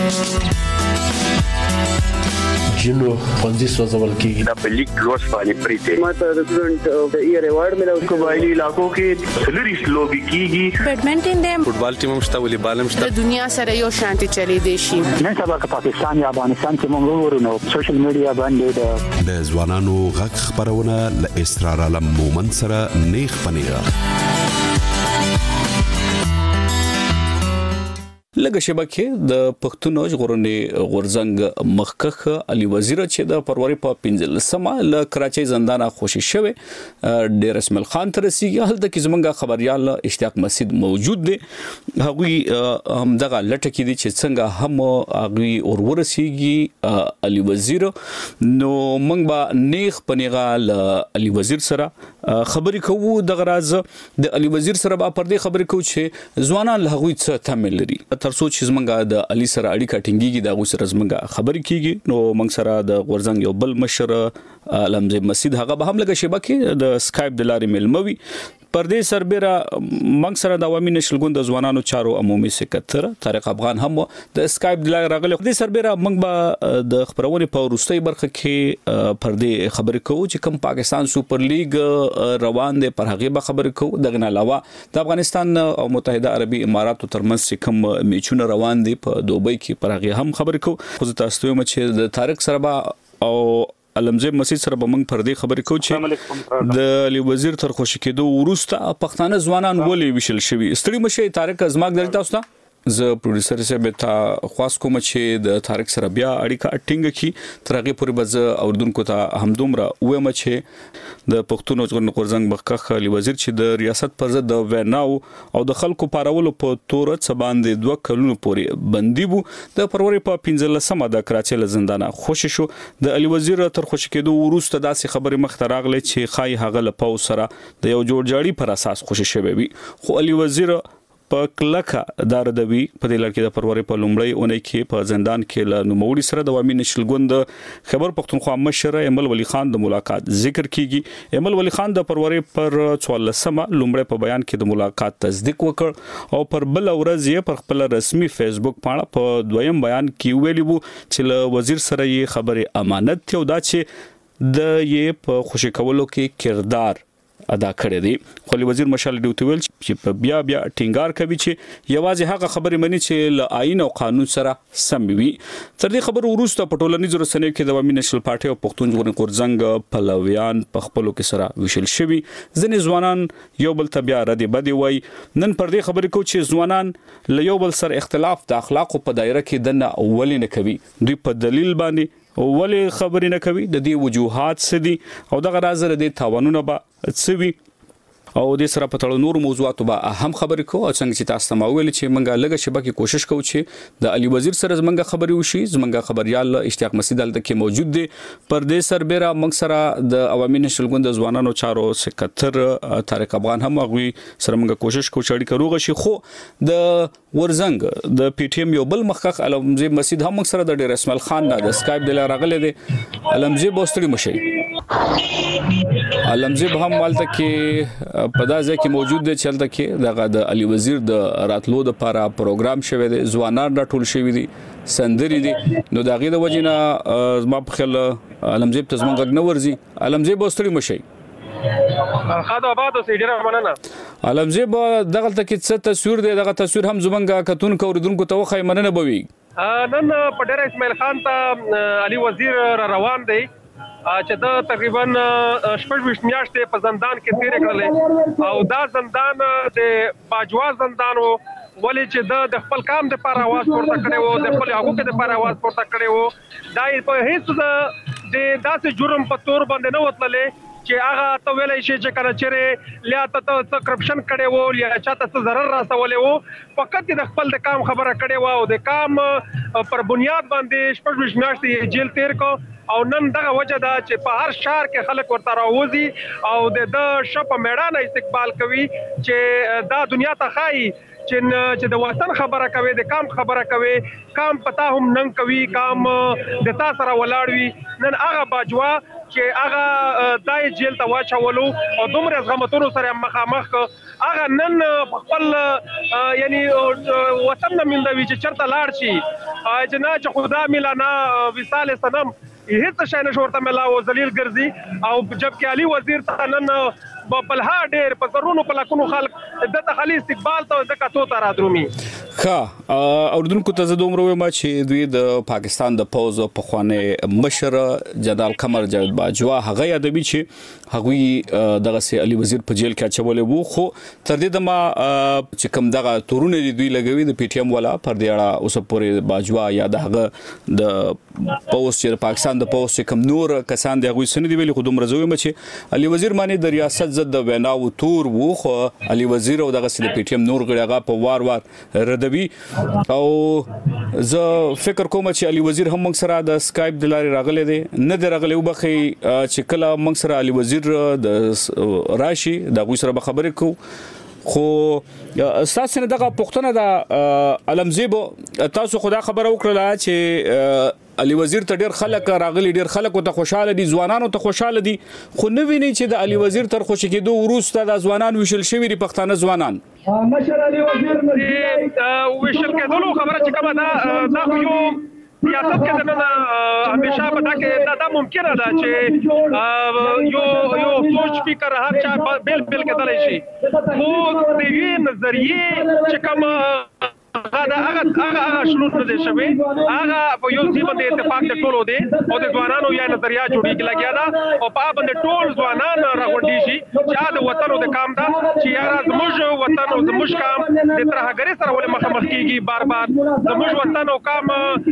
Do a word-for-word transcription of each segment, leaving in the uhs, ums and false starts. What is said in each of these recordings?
جنو خوندي سوزول کیږي دا په لیک لوس باندې پریته ماته د سټوډنټ اف د ایئر ایوارډ ملو قبایلی علاقو کې سلریس لوبي کیږي بیډمنټن دیم فوټبال ټیم هم شته ولې بالم شته د دنیا سره یو شانتي چلی دی شي نن سبا که پاکستان یا افغانستان کې موږ ورونو سوشل میډیا باندې د ځوانانو غږ خبرونه ل اسرار عالم مومن سره نیخ پنیغه لکه شبکه د پښتون ژغورنې غورځنګ مخکخ علي وزیر چې د فروری په پنځلسمه ل کراچۍ زندان خوشي شوی ډیر اسماعیل خان تر رسیدي هلته کې زمونږ خبريال اشتیاق مسجد موجود دي هغوی هم دغه لټه کې دي چې څنګه هم هغوی اور ورسیږي علي وزیر نو موږ به نیخ پنیغه ل علي وزیر سره خبرې کوو دغه راز د علي وزیر سره به پر دې خبرې کوو چې ځوانان له هغوی څه تمل لري ترڅو چې زمونږه د علي سره اړیکه ټینګيږي دا غو سره زمونږه خبرې کیږي نو موږ سره د غورځنګ یو بل مشر علمزه مسجد هغه به هم لګه شبکه د اسکایپ د لارې ملموي پردې سربېره موږ سره د عوامي نشل ګوند ځوانانو چارو عمومي سکرټر طارق افغان هم د اسکایپ د لارې راغلي د سربېره موږ به د خبرونې په وروستۍ برخه کې پردې خبرې کوو چې کوم پاکستان سوپر لیګ روان دي پر هغه به خبرې کوو دغه علاوه د افغانستان او متحده عربي اماراتو ترمنځ کوم میچونه روان دي په دوبۍ کې پر هغه هم خبرې کوو خو تاسو ته چې د طارق سره به او علمزه مسجد سره به موږ پر دې خبرې کوو چې د علي وزیر تر خوشی کېدو وروسته پښتانه ځوانان ولې وشل شوی ستړي مشه طارق ازماګ درته تاسو ته ز پروډوسر صاحب ته خاص کوم چې د طارق سره بیا اړیکه ټینګ کی ترغه پورې بز اوردونکو ته همدومره وایم چې د پښتون ژغورنې غورځنګ مخکخ علي وزیر چې د ریاست پر ضد د ویناو او د خلکو پارولو په تور څ باندې دوه کلونو پورې بندي وو د فروری په پنځلسمه د کراچۍ له زندانه خوشی شو د علي وزیر تر خوشی کېدو وروسته داسې خبرې مخ ته راغلي چې خای هغه له پاو سره د یو جوړجاړي پر اساس خوشی شوی وي خو علي وزیر په کلکه دار دوی په دې لړ کې د فروری په لومړی اونۍ کې په زندان کې له نوموړي سره د عوامي نشل ګوند خبر پښتونخوا مشر ایمل ولی خان د ملاقات ذکر کیږي ایمل ولی خان د فروری پر څوارلسمه لومړی په بیان کې د ملاقات تصدیق وکړ او پر بل ورځ یې پر خپل رسمي فیسبوک پاڼه په دویم بیان کې ویلي وو چې له وزیر سره یې خبره امانت ته او دا چې د یې په خوشی کولو کې کردار ادا کړی دی خو وزیر مشال ډیوټ ویل چې په بیا بیا ټینګار کوي چې یوازې هغه خبرې مني چې ل آئین او قانون سره سم وي تر دې خبر وروسته په ټولنیزو رسنیو کې د عوامي نشل پارټي او پښتون ژغورنې غورځنګ پلویان په خپلو کې سره وشل شوي ځینې ځوانان یو بل ته بیا ردی بدی وای نن پر دې خبرې کو چې ځوانان له یو بل سره اختلاف د اخلاقو په دایره کې دنه اولي نه کوي دوی په دلیل باندې ولې خبرې نه کوي د دې وجوهات څه دي او دغه راز د تاوانونه به څه وي او د سره په تړو نور موضوعات به هم خبرې کوو او څنګه چې تاسو ته ویل چې منګه لګه شبکه کوشش کوو چې د علي وزیر سره زمنګه خبرې وشي زمنګه خبريال اشتیاق مسجد دلته کې موجود دي پر دې سربېره موږ سره د عوامي نشل ګوند ځوانانو چارو سکرټر طارق افغان هم غوي سره موږ کوشش کوو چې اړیکه روغ شي خو د ورزنګ د پی ټی ایم یو بل مخکخ علمزه مسجد هم موږ سره د ډیر اسماعیل خان د اسکایپ د راغله دي علمزه بوستړي مشي علمزه هم مالته کې په دا ځای کې موجود دي چې هلته کې دغه د علي وزیر د راتلو د لپاره پروګرام شوی دی ځوانان راټول شوی دي سندري دي نو دا غي د وجینا ما په خل علمزه ته زمونږ غږ نه ورزي علمزه بوستړي مشي خاطر آباد اوسې ډیره مننه علمزه به دغه ته کې څه تصویر دی دغه تصویر هم زمونږه کتون کوردونکو ته وخی مننه بوي نن په ډیر اسماعیل خان ته علي وزیر را روان دی چې دا تقریبا شپږ ویشت میاشتې په زندان کې تیر کړل او دا زندان د باجوا زندان وو ولې چې د خپل کام د لپاره आवाज پورته کړي وو د خپل حقوقو د لپاره आवाज پورته کړي وو دا په هیڅ د داسې جرم په تور باندې نه وتللې چې هغه ته ویلې شي چې کله چیرې لیا ته څه کرپشن کړي وو یا چاته څه ضرر راسولې وو فقط د خپل د کام خبره کړي وو او د کام پر بنیاد باندې شپږ ویشت میاشتې جیل تیر کو او نن دغه وجه دا چې په هر شهر کې خلک ورته راوځي او د شپ میدان استقبال کوي چې دا دنیا ته خای چې د وطن خبره کوي د کام خبره کوي کام پتا هم نن کوي کام د تا سره ولاړ وي نن هغه باجوا چې هغه دای جیل ته واچولو او دومره زغمتونو سره مخامخ هغه نن خپل یعنی وطن نه مندوي چې چرته لاړ شي چې نه چې خدا ملانا وصال صنم هیڅ شای نشو ورته ملاو ذلیل ګرځي او جبکې علي وزیر ته نن بلها ډېر په زرونو په لکونو خلک دته خالي استقبال ته د کتو ته رادرومي ښه اوردونکو ته زه دومره وایم چې دوی د پاکستان د پوز په خوانه مشر جنرال قمر جاوید باجوا هغه یادوي چې هغوی دغه سي علي وزیر په جیل کې اچولې وو خو تر دې دمه چې کوم دغه تورونه دوی لګوي د پی ټی ایم والا پر دې اړه اوس پورې باجوا یا دغه د پوز چې پاکستان د پوز کوم نور کسان دی هغوی سن دی ویلي خو دومره زه وایم چې علي وزیر باندې د ریاست ضد د ویناو تور وو خو علي وزیر او دغه سي پی ټی ایم نور غړي هغه په وار وار ردوي او زه فکر کوم چې علي وزیر هم موږ سره د سکایپ د لارې راغلی دی نه دی راغلی وبخي چې کله موږ سره علي وزیر د راشي د هغوی سره به خبرې کوو خو ستاسو نه دغه پوښتنه د علمزیبو تاسو خدا خبره وکړه چې علي وزیر ته ډیر خلک راغلي ډیر خلک ته خوشاله دي ځوانانو ته خوشاله دي خو نه ویني چې د علي وزیر تر خوشی کېدو وروسته د ځوانان وشل شوی دي پښتانه ځوانان مشر علي وزیر وشل کېدلو خبره چې کومه دا دا یو سیاست کې دنه همیشه په دا کې دا ممکنه ده چې یو یو سوچ فکر هر چا بیل بیل کېدلی شي خو د یوې نظریې چې کوم هغه هغه هغه شروع نه دي شوی هغه په یو ځای باندې اتفاق د ټولو دی او د ځوانانو یا نظریه جوړیږي لګیا دا او په باندې ټول ځوانان راغونډي شي چې د وطن او د کام دا چې یاره زموږ وطن او زموږ کام د ترهګری سره ولې مخامخ کیږي بار بار زموږ وطن او کام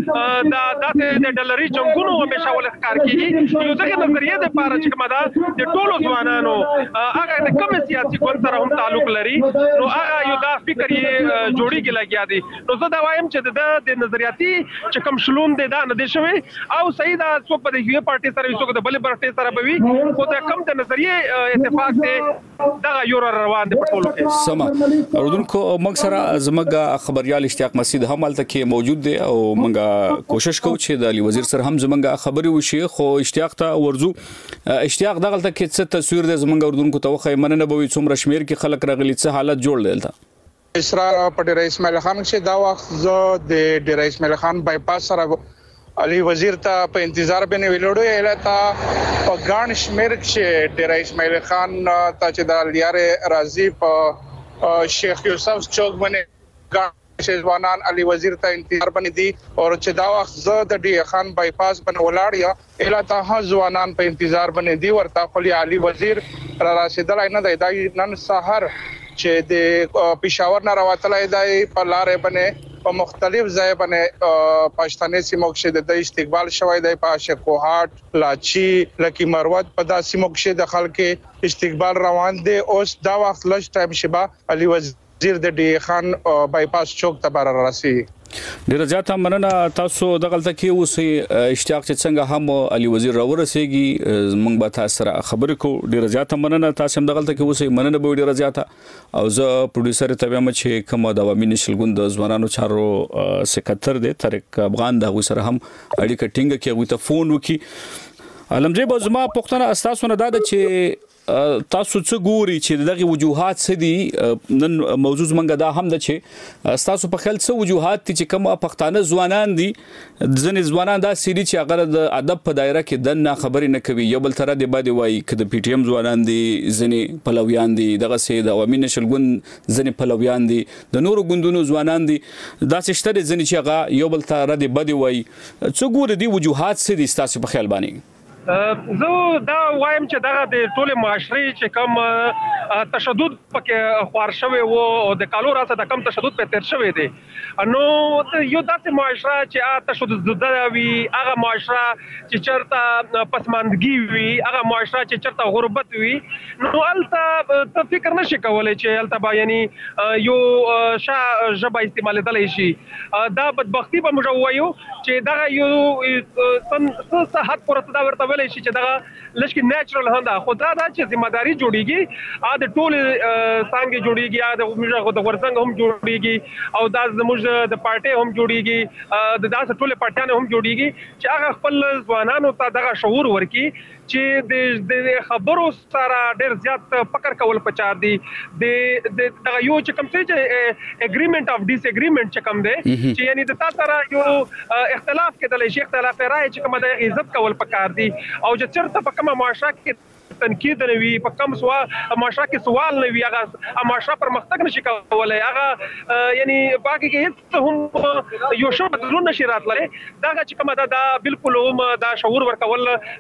دا داسې د ډلري جنگونو همیشه ولې ښکار کیږي یو ځکه نظریه د پاره چې کومه دا د ټولو ځوانانو هغه د کوم سیاسي ګوند سره هم تعلق لري نو هغه یو دا فکر یې جوړیږي لګیا دی نو زه دا وایم چې د نظریاتي چې کوم شلون دی دا نه دی شوی او صحیح دا څوک په یوې پارټي سره څوک د بلې پارټي سره به وي خو دا کوم د نظریې اتفاق دی دا یو روان دی په ټولو کې سم اوردونکو موږ سره زموږ خبريال اشتیاق مسعود هم الته کې موجود دی او موږ کوشش کوو چې د علي وزیر سره هم زموږ خبري وشي خو اشتیاق ته ورزو اشتیاق دغه ته کې څه تصویر دی زموږ اوردونکو ته وخی مننه به څومره شمیر کې خلک راغلي څه حالت جوړ دلته اسرار په ډیر اسماعیل خان چې دا وخت زه د ډیر اسماعیل خان بایپاس سره علي وزیر ته په انتظار باندې ویلوړو الهته په ګان شمیر چې ډیر اسماعیل خان ته چې د لیاره راضي په شیخ یوسف چوک باندې ګان شهوانان علي وزیر ته انتظار باندې دي او چې دا وخت زه د ډی خان بایپاس باندې ولاړ یا الهته ځوانان په انتظار باندې دي ورته خو علي وزیر را رسیدل نه دی نن سحر چې د پېښور نه راوتلای دی په لارې باندې په مختلف ځای باندې پښتني سیمو کې د استقبال شوی دی په شکوهات لاچی لکی مروت په داسې سیمو کې د خلکو استقبال روان دی اوس دا وخت لږ ټایم شبا علي وزیر د ډی خان بایپاس چوک ته بار راسي ډیر زیاته مننه تاسو د غلطه کې اوسې اشتیاق چې څنګه هم علي وزیر راورسېږي موږ به تاسو سره خبرې کوو ډیر زیاته مننه تاسو هم د غلطه کې اوسې مننه به ډیر زیاته او زه پروډوسر ته وایم چې کومه د عوامي نشل ګوند د ځوانانو چارو سکتر دی طارق افغان د سره هم اړیکه ټینګه کې غوته فون وکي علمزی به زما پښتنه اساسونه دا چې تاسو څه ګوري چې دغه وجوهات څه دي نن موضوع منګه دا هم ده چې تاسو په خیال څه وجوهات دي چې کوم پښتانه ځوانان دي ځنې ځوانان دا سړي چې هغه د ادب په دایره کې دنه خبرې نه کوي یو بل تر دې باندې وایي چې د پی ټی ایم ځوانان دي ځنې پلویان دي دغه سي د عوامي نشل ګوند ځنې پلویان دي د نورو ګوندونو ځوانان دي دا څه شته ځنې چې هغه یو بل تر دې باندې وایي څه ګوري دي وجوهات څه دي تاسو په خیال باندې زه دا وایم چې دغه د ټوله معاشري چې کوم تشدد پکې خوار شوی وو او د کالو راځه د کم تشدد په تیر شوی دی نو یو داسې معاشره چې تشدد زده وي هغه معاشره چې چرته پسماندګي وي هغه معاشره چې چرته غربت وي نو الته ته فکر نشي کولای چې الته با یعنی یو شا جبا استعمالېدلی شي دا بدبختی به موږ وایو چې دغه یو سن څه حد پورته دا ورته شي چې دا لږ کې نېچرل هنده خو دا دا چې ځمېداري جوړیږي ا ا د ټول څنګه جوړیږي ا د موږ د ورڅنګ هم جوړیږي او دا زموږ د پارټي هم جوړیږي د داسې ټول پارټیان هم جوړیږي چې هغه خپل ځوانانو ته دغه شعور ورکي چې د خبرو سره ډېر زیات فکر کول پچار دي د دغه یو چې کوم څه اګریمنت اف ډیس اګریمنت چې کوم دی چې یعنی د تاسو سره یو اختلاف کېدلی شي اختلاف رائے چې کوم د عزت کول پکار دي او چې چرته په کومه معاشره کې تنقید نه وي په کوم سوال معاشره کې سوال نه وي هغه معاشره پرمختګ نشي کولای هغه یعنی باقي کې هم یو شو بدلون نشي راتللی دا چې کومه دا بالکل هم دا شعور ورکول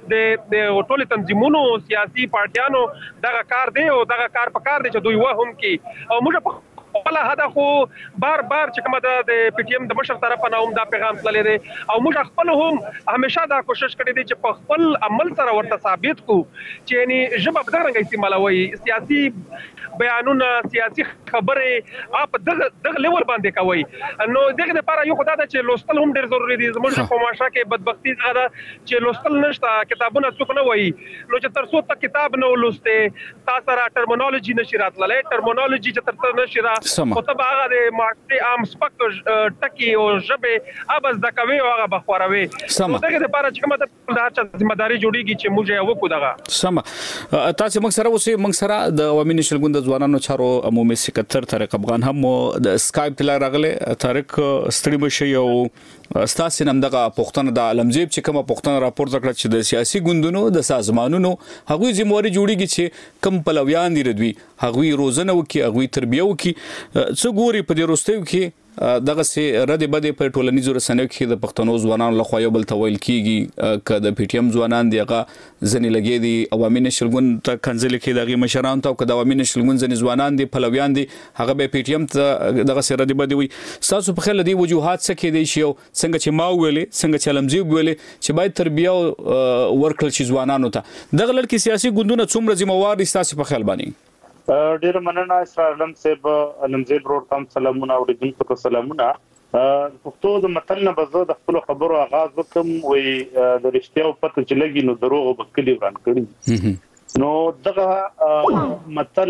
د ټول تنظیمونو سیاسي پارټیانو دا کار دی او دا کار پکار دی چې دوی وهم کې او موږ خپل هدف خو بار بار چې کومه د پی ټی ایم د مشر طرف نه هم دا پیغام تللی دی او موږ خپل هم همیشه دا کوشش کړی دی چې په خپل عمل سره ورته ثابت کو چې یعنی ژبه په دغه استعمالوي سیاسي بیانونه سیاسي خبرې اپ دغه دغه لیول باندې کوي نو دغه لپاره یو خدای ته چې لوستل هم ډېر ضروری دي زموږ په معاشره کې بدبختی دا ده چې لوستل نشته کتابونه څوک نه وایي نو چې تر څو ته کتاب نه ولسته تاسو را ټرمینالوجي نشي راتللی ټرمینالوجي چې تر څو نشي را او ته هغه د معاشري عام سپک ټکی او ژبه ابز د کوي او هغه بخوروي نو دغه لپاره چې کومه د هر چا ذمہداري جوړیږي چې موږ یې وکړو دغه سم تاسو موږ سره اوسې موږ سره د عوامي نشل ګوند ځوانانو چارو عمومي سکرټر طارق افغان هم د اسکایپ تل راغله طارق ستړي بشي او ستاسو نن دغه پښتون د علمزیب چې کومه پښتون راپور ذکر چې د سیاسي ګوندونو د سازمانونو هغوی ذمہواری جوړیږي چې کم پلویان دي ردوي هغوی روزنه وکي هغوی تربیه وکي څو ګوري په دې روستیو کې دغه سي ردی بده په ټولنیزو رسنیو کې د پښتنو ځوانانو لخوا یو بل تویل کیږي ک د پی ټی ایم ځوانان دیغه ځنی لګي دي عوامي نشل ګوند ته کنځل کې دغه مشران ته ک د عوامي نشل ګوند ځنی ځوانان دي پلویان دي هغه به پی ټی ایم ته دغه سي ردی بده وي تاسو په خله دی وجوهات څه کې دي شي څنګه چې ما ویلې څنګه چې علمزی ویلې چې باید تربیه ورکړل شي ځوانانو ته دغه لړ کې سیاسي ګوندونه څومره ذمہوار دي تاسو په خیال باندې ډیر مننه اسرار علم صاحب علمزی برور تام سلامونه او دې په سلامونه پښتو د متل نه بزو د خپل خبرو آغاز وکم وې د رښتیا په پته چې لګي نو دروغ وبکلی وران کړی نو دغه متل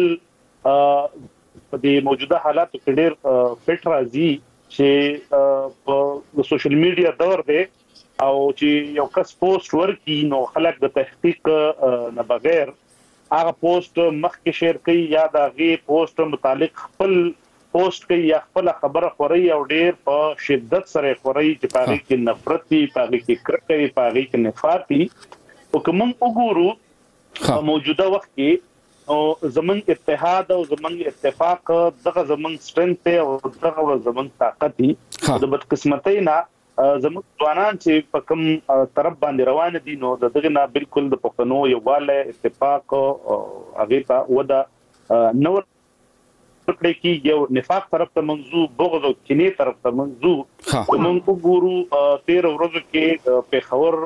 په دې موجوده حالاتو کې ډیر فټ راځي چې په سوشل میډیا دور دی او چې یو کس پوسټ ورکړي نو خلک د تحقیق نه بغیر هغه پوسټ مخکې شیر کوي یا دا غي پوسټ متعلق خپل پوسټ کوي یا خپل خبره خوري او ډیر په شدت سره خوري چې پاره کې نفرت دي پاره کې کرکه دي پاره کې نفاق دي او کوم وګورو په موجوده وخت کې او زمون اتحاد او زمون اتفاق دغه زمون سترنث او دغه زمون طاقت دي د بدقسمتۍ نه زموږ ځوانان چې په کوم طرف باندې روان دي نو دغه نه بالکل د پښتنو یو واله اتفاق او هغه ته ودا نو پکې کې یو نفاق طرف ته منځو بغض او کینې طرف ته منځو کوم ګورو تیر ورځ کې په خبر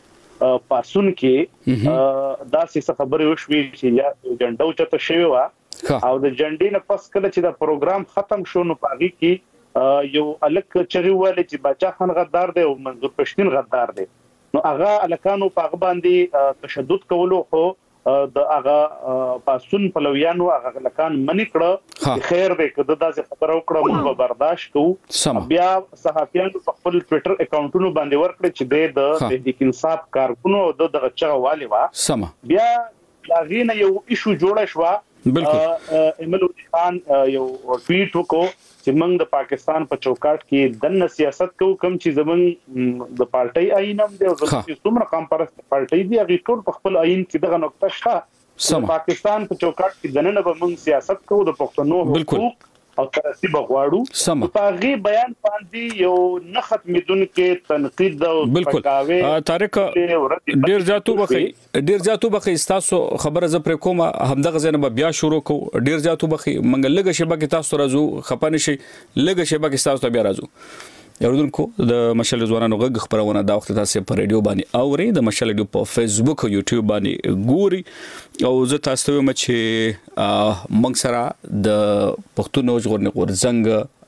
پاسون کې دا څه خبرې وشوي چې یا جنډو چته شوی وا او د جنډې نه پس کله چې دا پروګرام ختم شو نو پاږي کې یو الک چغي والے چې بچا خان غدار دی او منظور پښتين غدار دی نو هغه الکانو په باندې تشدد کولو خو د هغه پاسون پلویانو هغه الکان منی کړه خیر به کده دا خبر او کړه موږ برداشت کوو بیا صحافیانو په خپل ټوئیټر اکاونټونو باندې ورکړي چې د تحقیق انصاف کارکونو د دغه چغه والي وا بیا لاغینه یو ایشو جوړه شو بالکل ایمل خان یو ټویټ وکړو چې موږ د پاکستان په چوکاټ کې دنه سیاست کوو کوم چې زمونږ د پارټي آئینم دی او چې څومره قوم پرست پارټي دی هغه ټول په خپل آئین کې دغه نقطه شته پاکستان په چوکاټ کې دنه به موږ سیاست کوو د پښتنو حقوق او ترتیب غواړو په هغه بیان باندې یو نه ختمېدونکې تنقید او پکاوي طارق ډیر ځاتو بخي ډیر ځاتو بخي تاسو خبره ز پر کومه همدغه زنه بیا شروع کو ډیر ځاتو بخي منګل لګه شبکه تاسو راځو خپانه شي لګه شبکه تاسو بیا راځو یوردونکو د مشال ځوانانو غږ خبرونه دا وخت تاسو په ریډیو باندې اوري د مشال ریډیو په فیسبوک او یوټیوب باندې ګوري او زه تاسو ته مچ موږ سره د پښتون ژغورنې غورځنګ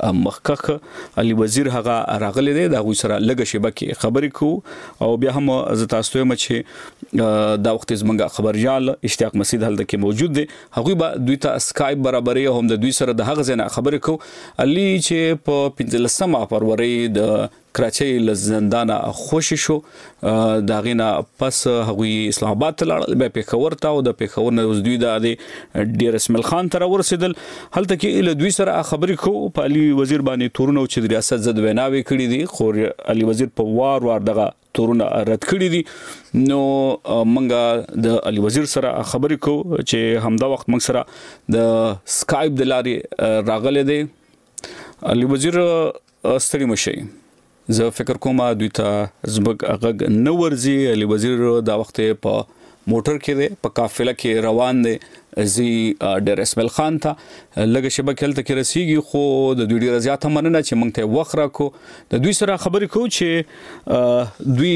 مخکخ علي وزیر هغه راغلی دی دا غوي سره لګه شبکه خبرې کو او بیا هم ز تاسو ته مچ دا وخت زمنګ خبريال اشتیاق مسعود هلته کې موجود دی هغه به دوی ته اسکایپ برابرې هم د دوی سره د هغه ځنه خبرې کو علي چې په پنځلسمه فروری د کراچۍ له زندانه خوشی شو دا غینا پس هغوی اسلام آباد ته لاړل بیا پېښور ته او د پېښور نه اوس دوی د ډیر اسماعیل خان ته ورسېدل هلته کې له دوی سره خبرې کو په علي وزیر باندې تورونه چې د ریاست زد ویناوي کړي دي خو علي وزیر په وار وار دغه تورونه رد کړي دي نو منګه د علي وزیر سره خبرې کو چې همدا وخت موږ سره د سکایپ د لارې راغلي دي علي وزیر ستړي مشي زه فکر کوم دوی ته زبګ هغه نو ورزي علي وزیر دا وخت په موټر کې دی په قافله کې روان دی زی ډیر اسماعیل خان ته لګه شبکه هلته کې رسیږي خو د دوی ډیر زیاته مننه چې موږ ته وخت راکو د دوی سره خبرې کو چې دوی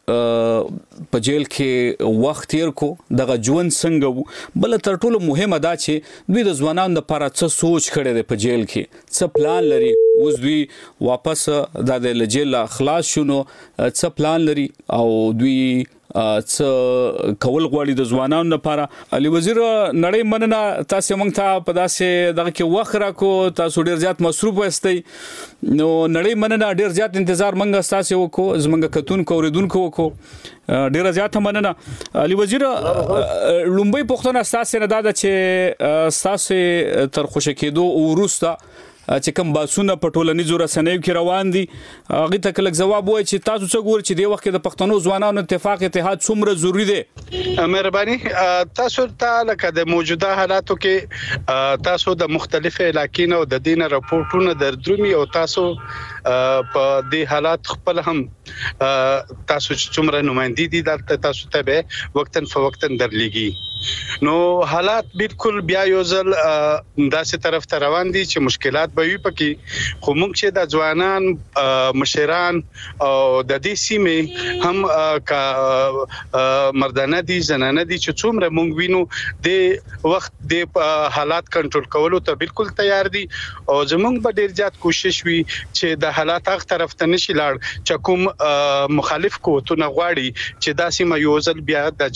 په جیل کې وخت تیر کو دغه ژوند څنګه بل تر ټولو مهمه دا چې دوی د ځوانانو لپاره څه سوچ کړي دی په جیل کې څه پلان لري اوس دوی واپس د جیل خلاص شونو څه پلان لري او دوی څه کول غواړي د ځوانانو لپاره علي وزیر نړۍ مننه تاسو موږ ته په داسې دغه کې وخت راکو تاسو ډیر زیات مصروف وستئ نو نړۍ مننه ډیر زیات انتظار موږ تاسو وکړو زموږ کتون کو ریدونکو وکړو ډیر زیات مننه علي وزیر لومبي پښتون تاسو نه دا چې تاسو تر خوشی کېدو ورسته چې کوم باسونه په ټولنیزو رسنیو کې روان دي هغه ته کله جواب وای چې تاسو څه ګورئ چې د وخت د پښتنو ځوانانو اتفاق اتحاد څومره ضروری دی مهرباني تاسو ته لکه د موجوده حالاتو کې تاسو د مختلفو علاقینو د دین راپورټونو دردرومي او تاسو په دې حالات خپل هم تاسو څومره نمائندې دي د تاسو ته به وقتن فوقتن درلېږي نو حالات بالکل بیا یو ځل داسې طرف ته روان دي چې مشکلات به وي پکې خو موږ چې د ځوانان مشران او د دې سیمې هم کا مردانه دي زنانه دي چې څومره موږ وینو د وخت د حالات کنټرول کولو ته بالکل تیار دي او زموږ به ډیر زیات کوشش وي چې د حالات هغه طرف ته نشي لاړ چې کوم مخالف قوتونه غواړي چې دا سیمه یو ځل بیا د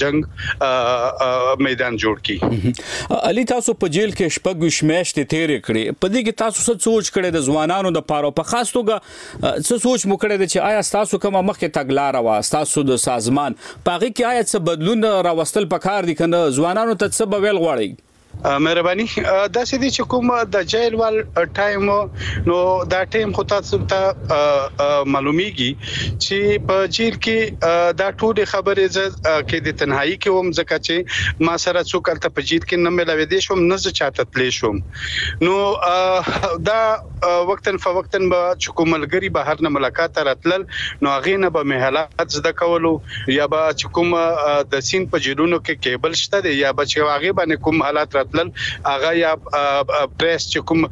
جنگ میدان جوړ کړي علي تاسو په جیل کې شپږ میاشتې تیرې کړې په دې کې تاسو څه سوچ کړی د ځوانانو د پاره په خاص توګه څه سوچ مو کړی چې آیا تاسو کومه مخکې تګلار وا تاسو د سازمان پاغي کې آیا څه بدلون راوستل پکار دي کنه ځوانانو ته څه بویل غواړي مهرباني دا سې دي چې کوم د جیل وال ټایم نو دا ټایم خو تاسو ته معلومیږي چې په جیل کې دا ټول خبرې کې د تنهایی کې هم ځکه چې ما سره څوک تل په جیل کې نه ملوي دي شوم نه ز چاته تلې شوم نو دا وقتن فوقتن به چکوملګری بهر نه ملاقات راتلل نو هغه نه به مهالات زده کولو یا به چکوم د سین په جیلونو کې کیبل شته دی یا به چې هغه باندې کوم حالات اغه یا پریس چې کوم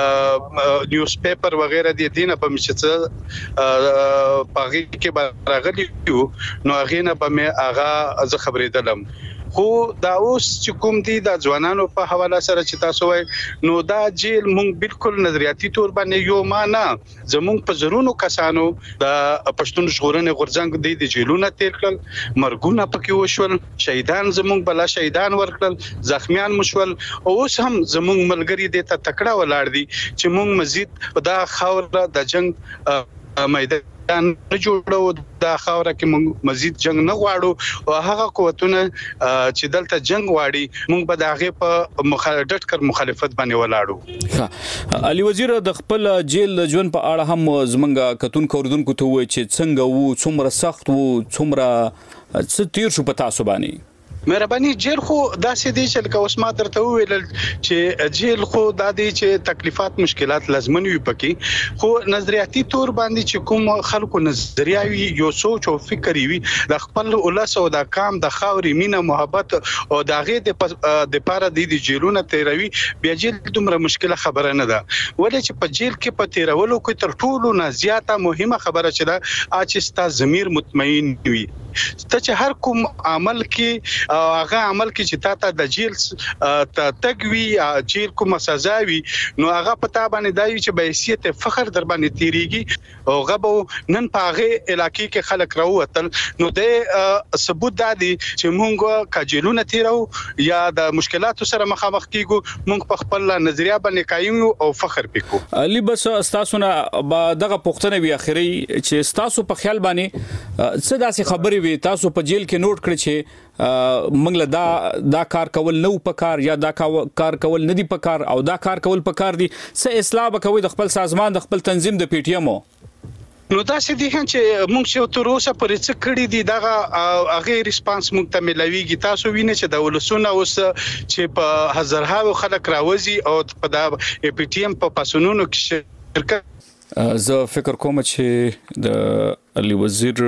نیوز پیپر وغیرہ دي دینه په مشته پاغي کې راغلی نو هغه نه به مې هغه ز خبرېدلم خو دا اوس چې کوم دي د ځوانانو په حواله سره چې تاسو وای نو دا جیل مونږ بالکل نظریاتي تور باندې یو معنا زمونږ په زرونو کسانو د پښتون ژغورنې غورځنګ دی د جیلونو تیر کړل مرګونه پکې وشول شهیدان زمونږ بلا شهیدان ورکړل زخمیان مشول او اوس هم زمونږ ملګری دي ته تکړه ولاړ دي چې مونږ مزید په دا خاور د جنگ میدان نه جوړو د خاوره کې مزید جنگ نه غواړو او هغه قوتونه چې دلته جنگ غواړي موږ به دغه په مخالفت کر مخالفت باندې ولاړو علي وزیر د خپل جیل ژوند په اړه هم زمونږ کتون کوردونکو ته وایي چې څنګه وو څومره سخت وو څومره څه تیر شو په تاسو باندې مهرباني جیل خو داسې دي چې لکه اوس ما درته ویل چې جیل خو د دې چې تکلیفات مشکلات لازمن وي پکې خو نظریاتي تور باندې چې کوم خلکو نظریاوي یو سوچ او فکر وي د خپل ولس او د کام د خاوري مینه محبت او د غې د پاره د جیلونو تیروي بیا جیل دومره مشکله خبره نه ده ولې چې په جیل کې په تیرولو کې تر ټولو نه زیاته مهمه خبره چې ده چې ستا ضمیر مطمئن وي ته چې هر کوم عمل کې هغه عمل کې چې تا ته د جیل تګوي جیل کوم سزا وي نو هغه پتا باندې دایي چې به حیثیت فخر در باندې تیریږي او غبو نن پاغه علاقې کې خلک راووتل نو د ثبوت دادي چې مونږ کاجلونه تیرو یا د مشکلاتو سره مخامخ کیږو مونږ په خپل نظریه باندې قایم او فخر وکړو. علي بس تاسو نه دغه پوښتنه وی اخري چې تاسو په خیال باندې څه داسې خبرې وي تاسو په جیل کې نوٹ کړی چې منګله دا دا کار کول نو پکار یا دا کار کول ندی پکار او دا کار کول پکار دي څه اصلاح وکوي د خپل سازمان د خپل تنظیم د پی ټی ایم نو دا سې دي چې موږ چې تر اوسه پرې څه کړی دي دا هغه ریسپانس موږ ته ملويږي تاسو وینئ چې د ولسونه اوس چې په هزارهاو خلک راوځي او په دا پی ټی ایم په پاسونونو کې شرکت زه فکر کوم چې د علي وزیر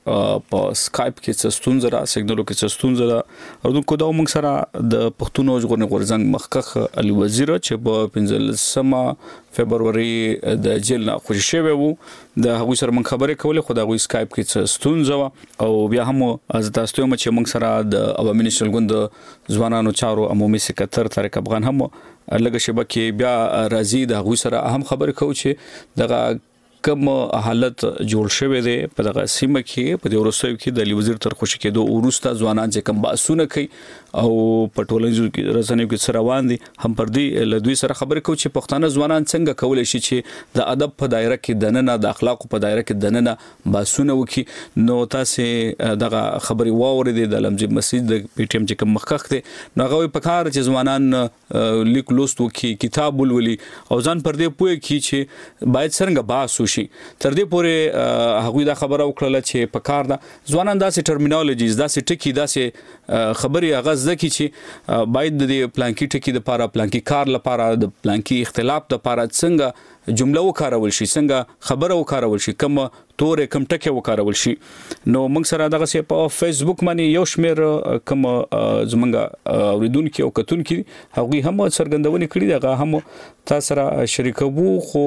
په سکایپ کې څه ستونزه را سیګنالو کې څه ستونزه را او د کوم موږ سره د پښتون ژغورنې غورځنګ مخکخ علي وزیر چې په پنځلسمه فبرवरी د جیل نه خوشی شوی وو د هغه سره موږ خبرې کولې خو دا غوي سکایپ کې څه ستونزه او بیا هم از تاسو ته چې موږ سره د عوامي نېشنل ګوند ځوانانو چارو عمومي سکرټر طارق افغان هم لږه شبکه بیا راځي د هغه سره اهم خبرې کوي چې دغه کوم حالت جوړ شوی دی په دغه سیمه کې په د ورسوي کې د علي وزیر تر خوشی کېدو ورسته ځوانان چې کم باسونه کوي او په ټولنیزو کې رسنیو کې سره روان دي هم پر دې له دوی سره خبرې کوي چې پښتانه ځوانان څنګه کولای شي چې د ادب په دایره کې دننه د اخلاق په دایره کې دننه باسونه وکي نو تاسو دغه خبري واوري د لمزي مسجد د پی ټی ایم چې کوم مخکخ دي نو هغه په کار چې ځوانان لیک لوست وکي کتاب ولولي او ځان پر دې پوي کی چې باید څنګه باسو شي تر دې پورې هغه دا خبره وکړه چې په کار دا ځوانان داسې ټرمینالوجیز داسې ټکی داسې خبري هغه ځکه چې باید د پلانکی ټکی د لپاره پلانکی کار لپاره د پلانکی اختلاف د لپاره څنګه جمله وکارول شي څنګه خبره وکارول شي کوم تور کم ټکی وکارول شي نو موږ سره دغه سه په فیسبوک باندې یو شمیر کوم زمونږ اوریدونکو او کتونکو هغه هم څرګندونه کړې دغه هم تاسو سره شریکوو خو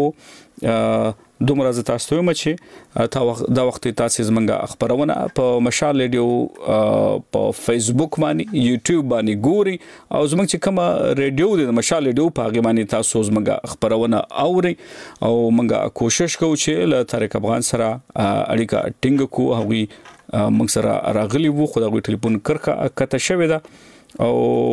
دومره ز تاسو ته مچې تا دا وخت تاسو زمونږه خبرونه په مشال ریډیو په فیسبوک باندې یوټیوب باندې ګوري او زمونږ چې کوم ریډیو د مشال ریډیو په هغه باندې تاسو زمونږه خبرونه اوري او موږ کوشش کوو چې له طارق افغان سره اړیکه ټینګ کو هغه موږ سره راغلی وو خو دا ټلیفون کرکه کته شوی دا او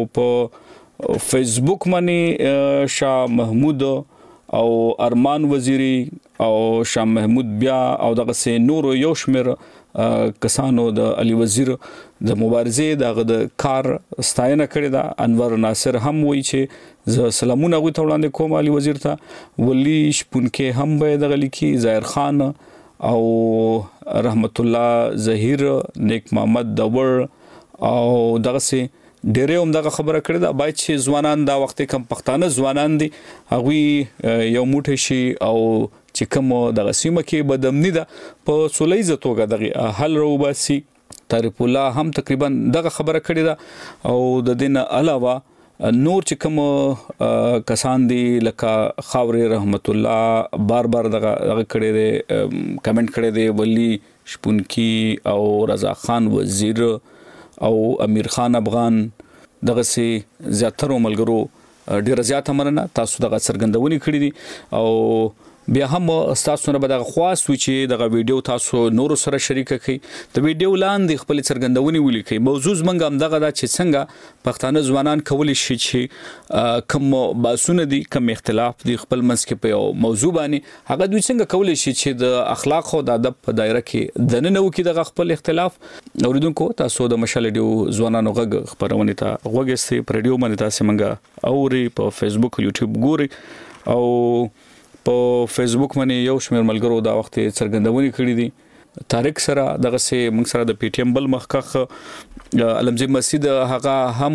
په فیسبوک باندې شاه محمود او ارمان وزیری او شاه محمود بیا او دغه سه نور یو شمیر کسانو د علي وزیر د مبارزې دغه د کار ستاینه کړې ده انور ناصر هم وایي چې ز سلامونه غوي ته وړاندې کوم علي وزیر ته ولی شپونکې هم به دغه لیکي ظاهر خان او رحمت الله ظهیر نیک محمد دور او دغه سه ډېر هم دغه خبره کړې ده باید چې ځوانان دا وخت کم پښتانه ځوانان دي هغه یو موټی شي او چې کوم دغه سیمه کې بدامنی ده په سولېزه توګه دغه حل روباسي طارق الله هم تقریبا دغه خبره کړې ده او د دین علاوه نور چې کوم کسان دي لکه خاوري رحمت الله بار بار دغه کړي دي کمنټ کړي دي ولی شپونکی او رضا خان وزیر او امیر خان افغان دغه سي زیاتره ملګرو ډیر زیاته مننه تاسو دغه څرګندونې کړې دي او بیا هم تاسو نه به دغه خواست و چې دغه ویډیو تاسو نور سره شریک کړئ د ویډیو لاندې خپل څرګندونې ولیکئ موضوع منګه هم دغه دا چې څنګه پښتانه ځوانان کولی شي چې کوم باسونه دي کوم اختلاف دي خپل منځ کې په یو موضوع باندې هغه دوی څنګه کولی شي چې د اخلاق او د ادب په دایره کې دننه وکړي دغه خپل اختلاف اوریدونکو تاسو د مشال ډیو ځوانانو غږ خبرونه ته غوږی پر ریډیو باندې تاسو منګه اوري په فیسبوک یوټیوب ګوري او په فیسبوک باندې یو شمیر ملګرو دا وخت څرګندونې کړې دي طارق سره دغه سه موږ سره د پی ټی ایم بل مخکخ علمزي مسجد هغه هم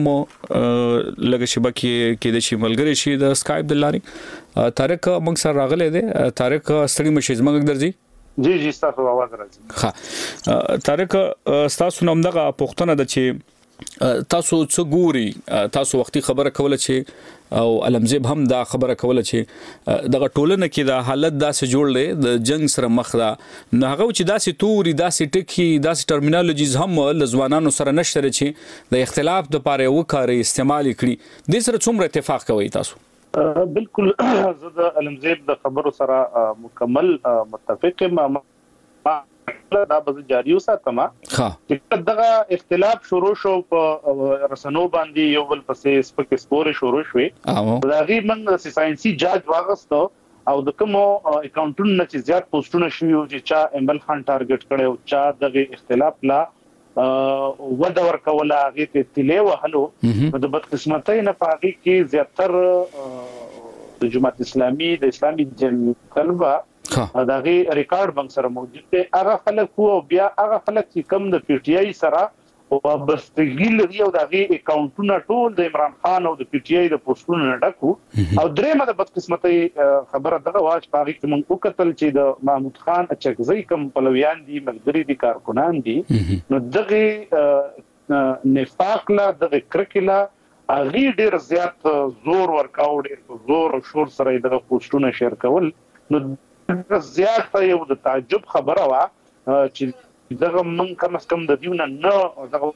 لږ شبکه کې د شي ملګری شي د سکایپ د لاري طارق موږ سره راغلی دی طارق ستړي مشي زموږ درځي جی جی تاسو आवाज راځي ها طارق تاسو نوم دغه پښتنه د چې تاسو څه ګوري تاسو وختي خبره کوله چې او علمزیب هم دا خبره کوله چې دغه ټولنه کې دا حالت داسې جوړ لې د جنگ سره مخ ده نو هغه چې داسې توري داسې ټکی داسې ټرمینالوجیز هم ل ځوانانو سره نشته چې د اختلاف د پاره وکاري استعمال کړي د سره څومره اتفاق کوي تاسو بالکل زه د علمزیب د خبرو سره مکمل متفق یم دا به جاری وساتم چې دغه اختلاف شروع شو په رسنو باندې یو بل پسې سپک سپور شروع شوې دا غي من ساينسي جاج واغستو او د کوم اکاونټونو نه چې زیات پوسټونه شوي چې چا عمران خان ټارګټ کړو چا دغه اختلاف لا ود ورکوله هغه ته تلې وهلو د بدقسمتۍ نه پاږي کې زیاتر د جماعت اسلامي د اسلامي جمعیت طلبه دا غي ریکارډ بنک سره موجود دی هغه خلک وو بیا هغه خلک چې کم د پی ټی آی سره او بستګی لري او دا غي اکاونټونه ټول د عمران خان او د پی ټی آی د پوسټونو نه ډکو او درېمه د بدقسمتۍ خبره دغه واش پاږي چې موږ وکتل چې د محمود خان اچکزئی کم پلویان دي ملګری دي کارکونان دي نو دغه نفاق لا دغه کرکلا اغي ډیر زیات زور ورکاو ډیر زور او شور سره دغه پوسټونه شیر کول نو زیات یو د تعجب خبره وا چې دغه من کم از کم د دیونه نه دغه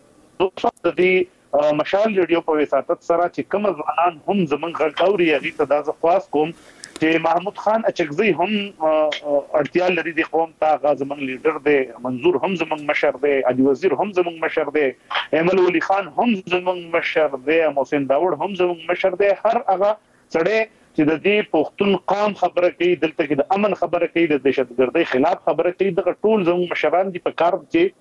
د دې مشال ریډیو په وساتت سره چې کوم ځوانان هم زمون غړاوري هغه ته د خاص کوم چې محمود خان اچکزئی هم اړتیا لري د قوم ته غازمن لیډر دی منظور هم زمون مشر دی علي وزیر هم زمون مشر دی ایمل ولی خان هم زمون مشر دی محسن داوود هم زمون مشر دی هر هغه سړی چې د دې پښتون قوم خبره کوي دلته کې د امن خبره کوي د دهشتګردۍ خلاف خبره کوي د ټول زموږ مشران دي په کار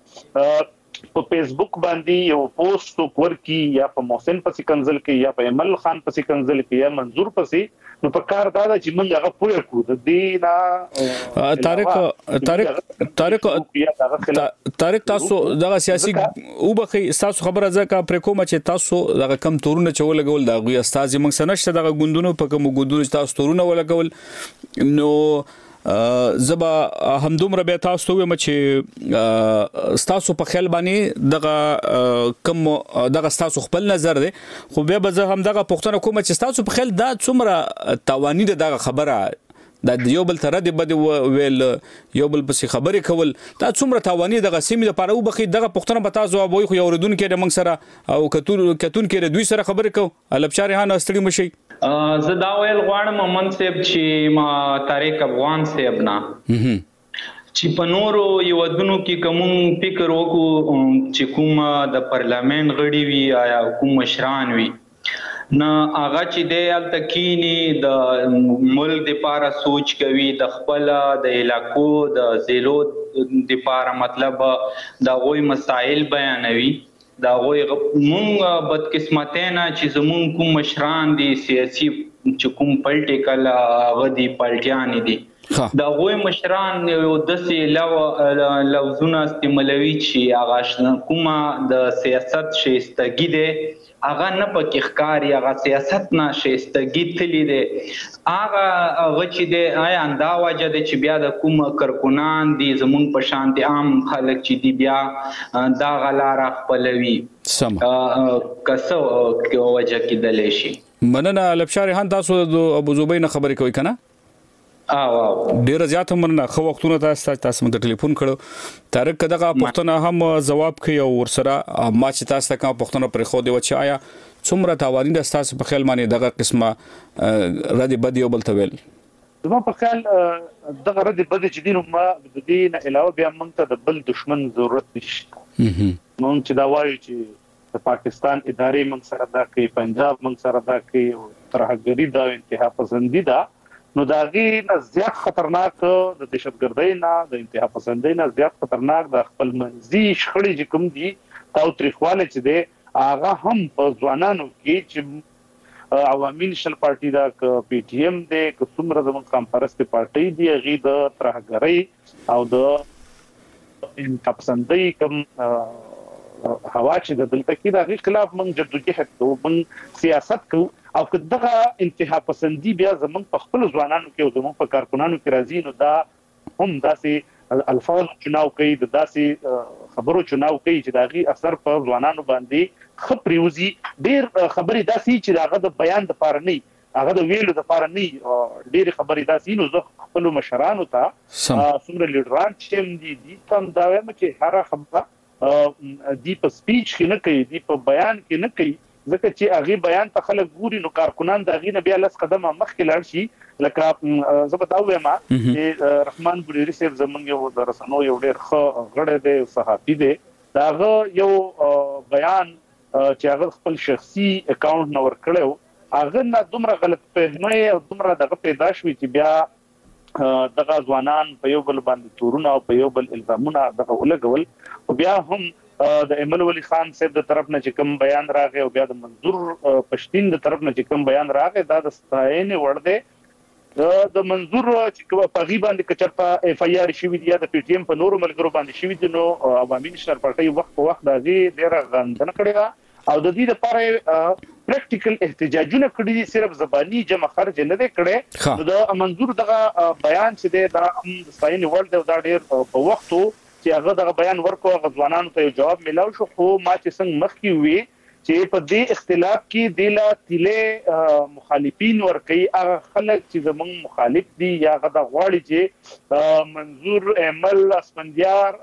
چې په فیسبوک باندې یو پوسټ ورکی یا په محسن پسې کنزل کې یا په امل خان پسې کنزل کې یا منظور پسې نو په کار دا چې موږ هغه پوهه کو د دې نه طارق طارق طارق طارق تاسو دغه سیاسي او بخي تاسو خبره ځکه پر کومه چې تاسو دغه کم تورونه چول غول دا غي استاد موږ سنشته دغه ګوندونو په کوم ګوندونو تاسو تورونه ولګول نو زبا همدومره به تاسو ویم چې تاسو په خیال باندې دغه کم دغه تاسو خپل نظر دی خو به به هم دغه پښتنه کوم چې تاسو په خیال دا څومره توانی دغه خبره دا یو بل تر دې بده ویل یو بل پسې خبرې کول دا څومره توانی دغه سیمې لپاره او بخي دغه پښتنه به تاسو وای خو یو ردون کې د منګ سره او کتون کتون کې دوی سره خبرې کو البشاري هان استړي مشي زه دا ویل غواړم مومن صاحب چې ما طارق افغان صاحب نه چې په نورو یو ودونو کې کوم فکر وکړو چې کوم د پارلمان غړي وي یا کوم مشران وي نه هغه چې د التکینی د ملک د لپاره سوچ کوي د خپل د علاقو د ضلعو د لپاره مطلب دا غوي مسائل بیانوي دا غوي مونږ بدقسمتانه چې زمون کوم مشران دي سیاسي چې کوم پولیټیکل غدي پالټیان دي دا غوي مشران یو دسې لو لوزونه استعمالوي چې هغه کومه د سیاست شایستګي دي هغه نه پکې ښکاری هغه سیاست نه شایستګي تللی دي هغه غچې دي آیا اندا واجه دي چې بیا د کوم کارکونان دي زمون په شان دي عام خلک چې دي بیا دا غلار خپلوي سم کسو وجه کې دلې شي مننه البشاري هان تاسو د ابو زبیر خبرې کوي کنه او ډیر زیات مننه خو وختونه تاسو تاسو مته ټلیفون کړو طارق کداغه پښتنه هم جواب کوي او ورسره ما چې تاسو ته پښتنه پر خو دی و چې آیا څومره توانید تاسو په خیال باندې دغه قسمه ردی بدی او بلتویل زما په خیال دغه ردی بدی چې دینو ما د دې نه علاوه بیا موږ ته د بل دشمن ضرورت نشته موږ چې دا وایو چې د پاکستان ادارې موږ سره دا کوي پنجاب موږ سره دا کوي ترهګری دا انتها پسندی دا نو دا غي نه زیات خطرناک د دهشتګردۍ نه د انتها پسندۍ نه زیات خطرناک د خپل منځي شخړې چې کوم دي تاو تاریخواله چې دی هغه هم په ځوانانو کې چې عوامي نشل پارټي دا ک پی ټی ایم دی ک څومره زموږ کمپرست پارټي دی غي د ترهګرۍ او د انتها پسندۍ کوم هوا چې د دلته کې د غي خلاف موږ جدوجہد کوو موږ سیاست کوو او که دغه انتها پسندي بیا زمونږ په خپل ځوانانو کې او زمونږ په کارکونانو کې راځي نو دا هم داسې الفاظ چناو کوي د داسې خبرو چناو کوي چې داغي اثر په ځوانانو باندې خبريوزي ډیر خبري داسې چې داغه د بیان د پاره نه هغه د ویلو د پاره نه ډیر خبري داسې نو زه خپل مشرانو ته څومره لیډران چې دي دي تم دا وایم چې هر خبره دی په سپیچ کې نه کوي دی په بیان کې نه کوي ځکه چې هغه بیان ته خلک ګوري نو کارکونان د هغه نه بیا لس قدمه مخکې لاړ شي لکه زه به دا وایم چې رحمان بولیری صاحب زمونږ یو د رسنو یو ډېر ښه غړی دی صحافي دی داغه یو بیان چې هغه خپل شخصي اکاونټ نور کړو هغه نه دومره غلط فهمي او دومره دغه پیدا شوی چې بیا دغه ځوانان په یو بل باندې تورونه او په یو بل الزامونه دغه ولګول او بیا هم د ایمل ولی خان صاحب د طرف نه چې کوم بیان راغی او بیا د منظور پښتين د طرف نه چې کوم بیان راغی دا د ستاینې وړ دی د منظور چې کوم په غي باندې کچرپا اف ای آر شي وی دی د پی ټی ایم په نورو ملګرو باندې شي وی نو عوامي نشر پارټي وخت په وخت د دې ډیره غندنه کړې او د دې لپاره پریکټیکل احتجاجونه کړي دي صرف زبانی جمع خرج نه دی کړي د منظور دغه بیان چې دی دا د ستاینې وړ دی دا ډیر په وختو چې هغه دغه بیان ورکو غزوانانو ته جواب ملاو شو خو ما چې څنګه مخکې وی چې په دې اختلاف کې د لا تله مخالفین ورکي هغه خلک چې زمون مخالف دي یا غدا غواړي چې منظور احمد اسفندیار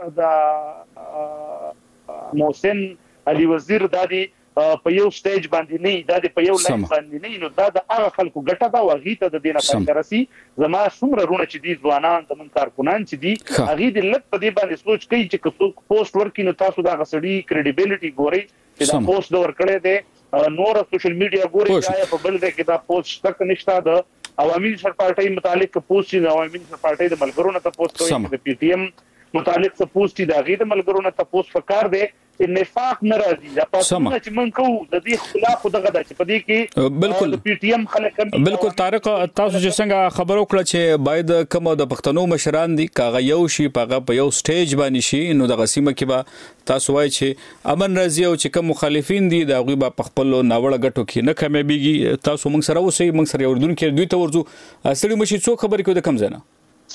د محسن علي وزیر دادی په یو سټیج باندې نه دا په یو لاین باندې نه نو دا د هغه خلکو ګټه دا وغي ته د دینه فایدرسي زما څومره رونه چې دي ځوانان د من کارکونان چې دي هغه د لک په دې باندې سوچ کوي چې څوک پوسټ ورکینو تاسو دا غسړي کریډیبিলিټي ګوري چې دا پوسټ دا ورکړی دی نور سوشل میډیا ګوري چې په بل ځای کې دا پوسټ تک نشته د عوامي نشر پارټي متعلق پوسټ چې عوامي نشر پارټي د ملګرونو ته پوسټ کوي د پی ټی ایم متعلق څه پوسټ دی غیر ملګرونو ته پوسټ فکر دی نفاق ناراضي دا پاتونه چې من کو د دې خلاف دغه د چې پدې کې بالکل پی ټی ایم خلک بالکل طارق تاسو چې څنګه خبرو کړ چې باید کوم د پښتنو مشران دي کاغه یو شي پاغه په یو سټیج باندې شي نو د غسیمه کې به تاسو وایي چې امن راضي او چې کوم مخالفین دي دا غوي په خپل ناوړه غټو کې نه کمیږي تاسو موږ سره اوسئ موږ سره وردون کې دوی ته ورځو اصلي مشي څو خبرې کوي د کم ځنه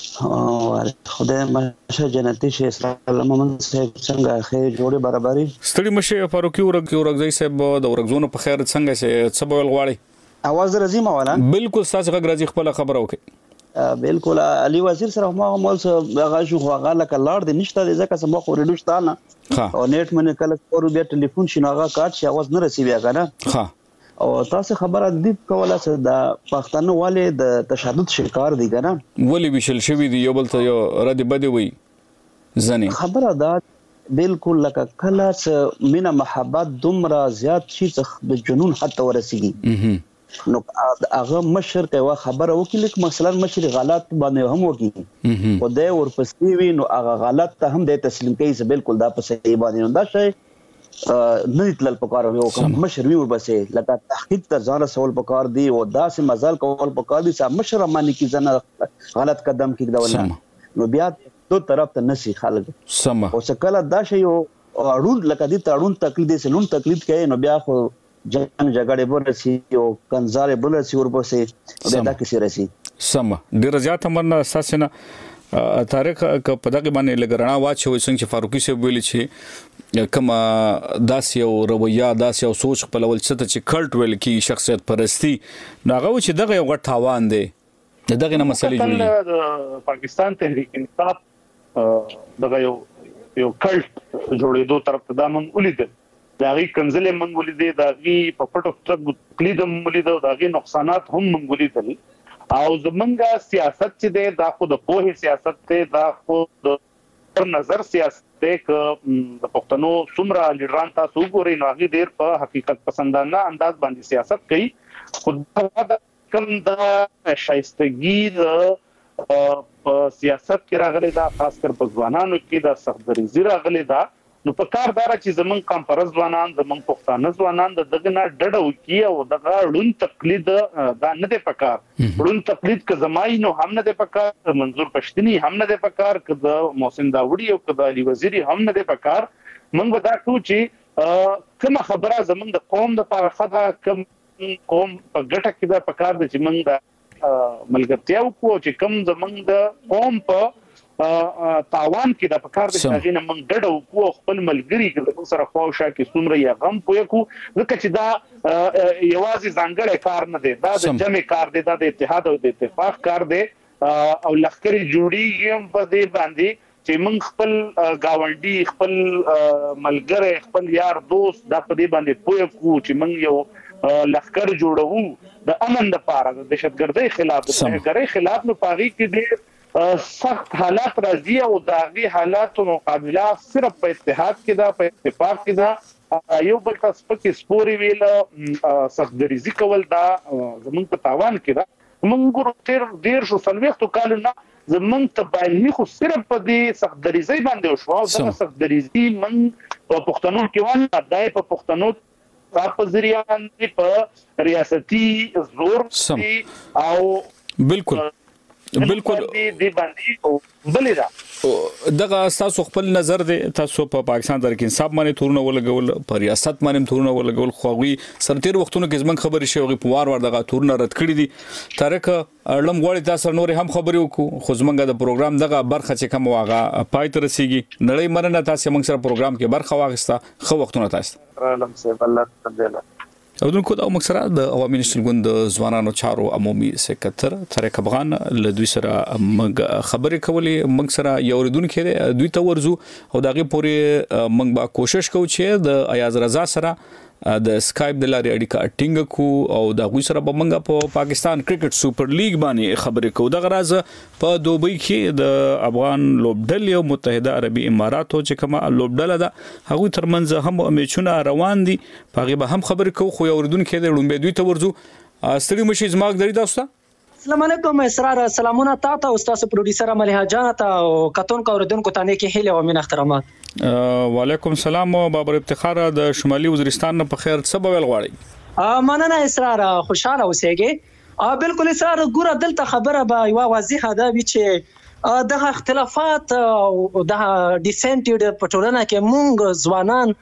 خدای مشه جنتی شي اسلام مومن صاحب څنګه خیر جوړه برابرۍ ستړي مشه فاروقي ورګ ورګ صاحب د ورګزونو په خیر څنګه چې څه بول غواړي اواز راځي مولا بالکل تاسو غږ راځي خپل خبره وکړي بالکل علي وزیر سره ما مول څه هغه شو هغه لکه لاړ دي نشته ځکه چې ما خو ریډوشته نه او نیټ منه کله کورو بیا ټلیفون شنو هغه کارت شي اواز نه رسیږي کنه ها او تاسو خبره دې کوله چې د پښتنو والے د تشدد شکار دي کنه ولی وشل شوی دی یو بل ته یو رد بده وي ځنی خبره دا بالکل لکه کله چې مینا محبت دومره زیات شي چې د جنون حتی ورسیږي نو هغه مشر کوي خبره وکړي لیک مثلا مشر غلط باندې هم وکړي او د ورپسې وی نو هغه غلط ته هم د تسلیم کوي چې بالکل دا په صحیح باندې نو دا شي نه تل پکار یو کوم مشر وی ورپسې لکه تحقیق ته ځان سوال پکار دی او داسې مزال کول پکار دي چې مشر باندې کی ځنه غلط قدم کې دا نو بیا دو طرف ته نسی خلک سم او څکله دا شی یو اړون لکه دي تړون تقلید سلون تقلید کوي نو بیا خو جنگ جګړه برسي او کنزار برسي ورپسې بیا دا کیسه راسي سم ډیر زیات مرنه اساسنه طارق په دغه باندې لګرنا واچو څنګه چې فاروقي صاحب ویل چې کما داس یو رویه داس یو سوچ خپل ول څه چې کلټ ویل کی شخصیت پرستی ناغه چې دغه یو غټ تاوان دی دغه نه مسلې جوړي د پاکستان تحریک انصاف دغه یو یو کلټ جوړېدو طرف ته دا مونږ ولیدل داغي کنزله مونږ ولیدل داغي په پټو ټک کلیدم ولیدل داغي نقصانات هم مونږ ولیدل او زمونږه سیاست چې دی دا خو د پوهې سیاست دی دا خو د پر نظر سیاست دی ک د پښتنو څومره لیډران تاسو وګورئ نو هغه ډیر په حقیقت پسندانه انداز باندې سیاست کوي خو دا کوم د شایستګي په سیاست کې راغلي دا خاص کر په ځوانانو کې دا سختدریزي راغلي دا نو په کار دار چې زمون کمپرز ځوانان زمون پښتانه ځوانان د دغه نه ډډه وکي او دغه لون تقلید دا نه دی پکار لون تقلید ک زمای نو هم نه دی پکار منظور پښتني هم نه دی پکار ک د محسن داوړي او ک د علي وزيري هم نه دی پکار موږ ودا کو چې کوم خبره زمون د قوم د لپاره خدا کوم قوم په ګټه کې دا پکار د چې موږ د ملګرتیا وکړو چې کوم زمون د قوم په تاوان کې د پکار د شاغینه من ډډه او خپل ملګری کې سره خواوشا کې څومره یا غم پوي کو ځکه چې دا یوازې ځانګړی کار نه دی دا د جمع کار دی دا د اتحاد او د اتفاق کار دی او لخرې جوړیږي په دې باندې چې من خپل گاونډي خپل ملګری خپل یار دوست دا په دې باندې پوي کو چې من یو لخر جوړو د امن لپاره د دهشتګردۍ خلاف د دهشتګردۍ خلاف نو پاغي کې ډېر سخت حالات راځي او داغي حالاتو مقابله صرف په اتحاد کې دا په اتفاق کې دا یو بل تاسو پکې سپوري ویل سخت دریزي کول دا زمونږ په تاوان کې دا موږ ګورو تیر ډیر شو سلويختو کال نه زمونږ تباهي خو صرف په دې سخت دریزي باندې شو او دا سخت دریزي موږ په پښتنو کې ونه دای په پښتنو په ذریعہ باندې په ریاستي زور او بالکل بالکل دی باندې بلې دا دغه تاسو خپل نظر دی تاسو په پاکستان در کې انصاف باندې تورونه ولګول په ریاست باندې تورونه ولګول خوغي سرتیر وختونو کې زمنګ خبرې شوې په وار ور دغه تورونه رد کړی دي ترک اړم غوړي تاسو نور هم خبرې وکړو خو زمنګ د پروګرام دغه برخه چې کوم واغه پای تر رسیږي نړۍ مرنه تاسو موږ سره پروګرام کې برخه واغسته خو وختونه تاسو علم سي الله تبارک او دونکو د مکسره د عوامي نشلګوند ځوانانو چارو عمومي سکرټر طارق افغان له دوی سره موږ خبرې کولې موږ سره یو ردونکو دوی ته ورزو او دغه پوري موږ به کوشش کوو چې د ایاز رضا سره د سکایپ د لارې اړیکه ټینګ کو او د غوي سره به موږ په پاکستان کرکټ سوپر لیګ باندې خبرې کوو د غراز په دوبۍ کې د افغان لوبډلې او متحده عربي اماراتو چې کومه لوبډله ده هغه ترمنځ هم میچونه روان دي هغه به هم خبرې کوو خو یو ردونکو د لومبه دوی ته ورزو ستړي مشي زماګ درې تاسو السلام علیکم اسرار سلامونه تاسو او تاسو پروډوسر مليحه جان ته او کتون کو ردون کو تانه کې هله او من احترامات وعلیکم السلام بابر افتخار د شمالي وزیرستان په خیر څه بویل غواړي مننه اسرار خوشاله اوسېږي بالکل اسرار ګوره دلته خبره به یو واضحه ده چې دغه اختلافات او دغه ډیسنټډ پټولنه کې مونږ ځوانان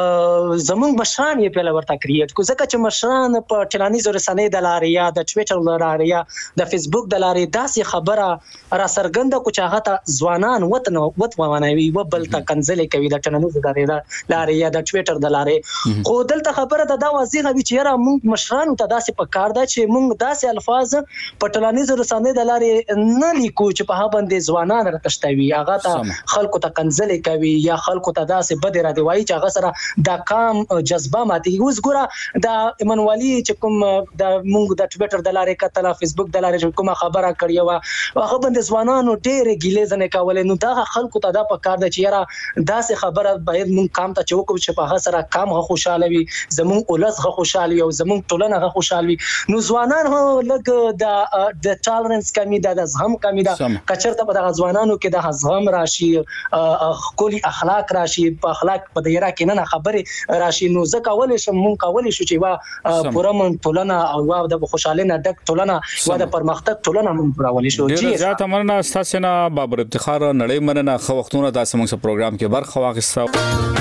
زمونږ مشران یې په لورته کریټ کو ځکه چې مشران په ټلانیزو رسنۍ د لارې یا د ټویټر لارې یا د فیسبوک د لارې داسې خبره را سرګند کو چې هغه ځوانان وطن وت وانوي وبل ته کنځلې کوي د ټلانیزو د لارې یا د ټویټر د لارې خو دلته خبره د دا واضحه وي چې را مونږ مشران ته داسې پکار ده چې مونږ داسې الفاظ په ټلانیزو رسنۍ د لارې نه لیکو چې په هغه د ځوانان راتشتوي هغه ته خلکو ته کنځلې کوي یا خلکو ته داسې بد را دی وایي چې هغه سره د کام جذبه ماتي اوس ګوره د ایمنوالي چې کوم د مونږ د ټویټر د لارې کتل فیسبوک د لارې کومه خبره کړې و هغه باندې ځوانانو ډېر ګیلې ځنه کولې نو دا خلکو ته دا پکار ده چې یاره داسې خبره باید مونږ کام ته چوکو چې په هغه سره کام غو خوشاله وي زمونږ اولس غو خوشاله وي او زمونږ ټولنه غو خوشاله وي نو ځوانان هو لګ د د ټالرنس کمی ده د زغم کمی ده کچر په دغه ځوانانو کې د هضم راشي خولي اخلاق راشي په اخلاق په دایره کې نه خبره راشي نو ځکه ولې شم مونږ کولې شو چې وا پرمن ټولنه او وا د خوشاله نه ډک ټولنه وا د پرمختګ ټولنه مونږ راولې شو جی زیات مرنه تاسو نه بابر افتخار نړۍ مرنه خو وختونه تاسو موږ پروګرام کې برخه واخیسته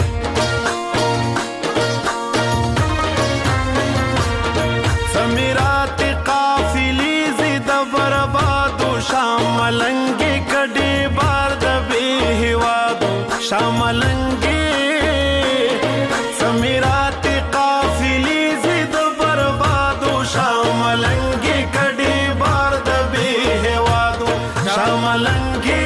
شاملنگی کډی بار د به هوادو شاملنگی سمیرات قافلی زید بربادو شاملنگی کډی بار د به هوادو شاملنگی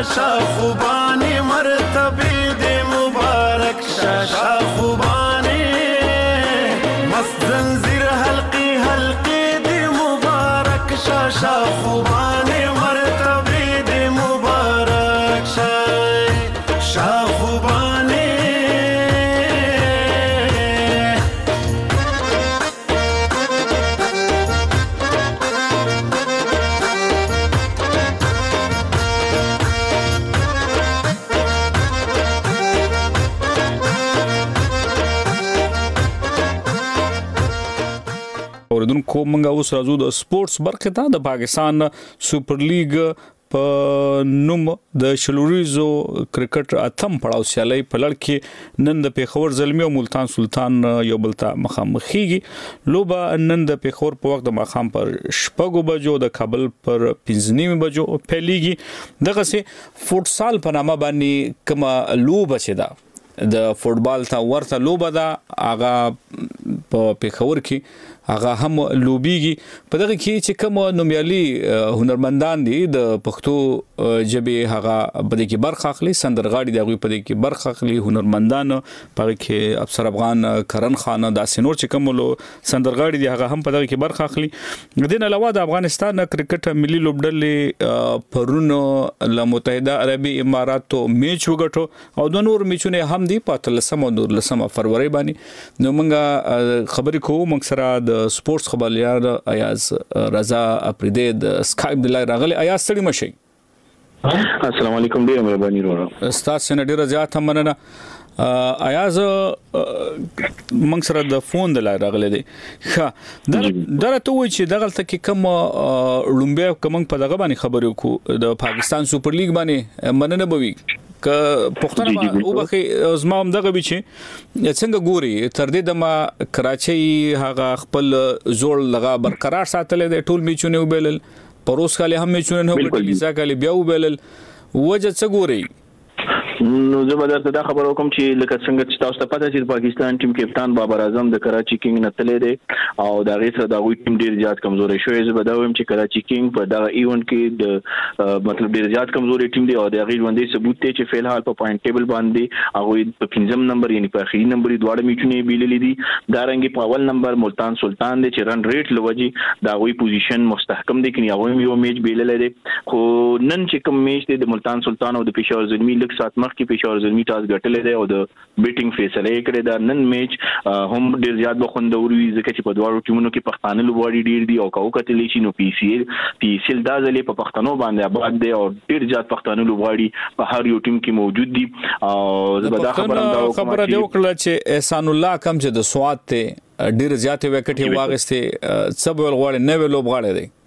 شا خوبانی مرتبه دی مبارک شا شا خوبانی مست زنجیر حلقی حلقی دی مبارک شا شا خوبانی مرتبه دی مبارک شا شا خوبانی اوریدونکو موږ اوس راځو د سپورتس برخه ته. د پاکستان سپر لیګ په نوم د شلوریزو کرکټ اتم پړاو سیالي په لړ کې نن د پیښور زلمی او ملتان سلطان یو بل ته مخامخېږي. لوبه نن د پیښور په وخت د ماښام پر شپږو بجو د کابل پر پنځه نیمه بجو پیلېږي. دغه سي فوټسال په نامه باندې کومه لوبه چې ده د فوټبال ته ورته لوبه ده هغه په پیښور کې هغه هم لوبيږي. په دغه کې چې کوم نومیالي هنرمندان دي د پښتو ژبې هغه په دې کې برخه اخلي، سندرغاړي دغه په دې کې برخه اخلي، هنرمندان په کې افسر افغان کرن خان د سينور چې کوم سندرغاړي دي هغه هم په دغه کې برخه اخلي. د دې علاوه د افغانستان کرکټ ملي لوبډلې پرونو له متحده عربي اماراتو میچ وګټو او د نور میچونه هم دي په تلسمه او لسمه فروری باندې. نو موږ خبرې کوو موږ سره د سپورتس خبريال ایاز رضا اپریدی د سکایپ د لای راغلی. ایاز ستړي مشي. السلام علیکم، ډیر مهرباني وروره. استاد سن ډیر زیات هم مننه. ایاز موږ سره د فون د لای راغلی دی. ښه درته وای چې دغه تل کوم لومبه کوم په دغه باندې خبرې کو د پاکستان سپر لیګ باندې مننه بوي ک پښتنه او بخي زما هم دغه بچي څنګه ګوري تر دې د ما کراچي هغه خپل زوړ لغا برقرار ساتل د ټول میچونه وبلل پروس کالي هم میچونه نه وبلل ځکه بیا وبلل وجه څه ګوري. نو زه به درته دا خبر وکم چې لکه څنګه چې تاسو ته پته چې پاکستان ټیم کپتان بابر اعظم د کراچي کینګ نه تللی دی او دا غي سره دا وی ټیم ډیر زیات کمزوري شوی. زه به دا وایم چې کراچي کینګ په دا ایونت کې د مطلب ډیر زیات کمزوري ټیم دی او دا غي باندې ثبوت دی چې فعال په پوینټ ټیبل باندې هغه په پنځم نمبر یعنی په اخیری نمبر دواړه میچونه بیللې دي. دا رنګ په اول نمبر ملتان سلطان دی چې رن ریټ لوجي دا وی پوزیشن مستحکم دی کني هغه یو میچ بیللې دی. خو نن چې کوم میچ دی د ملتان سلطان او د پېښور زلمی لک سات مخ کې پېښور زلمی ټاس ګټلې دی او د بیټینګ فیصله یې کړې ده. نن میچ هم ډیر زیات بخوندور وي ځکه چې په دواړو ټیمونو کې پښتانه لوبغاړي ډیر دي او کاو کتلې شي نو پی سی ال پی سی ال دا ځلې په پښتنو باندې آباد دی او ډیر زیات پښتانه لوبغاړي په هر یو ټیم کې موجود دي. او زبدا خبره دا خبره دی وکړه چې احسان الله کم چې د سواد ته ډیر زیات وکټي واغسته سب ولغړ نه لوبغاړي دی.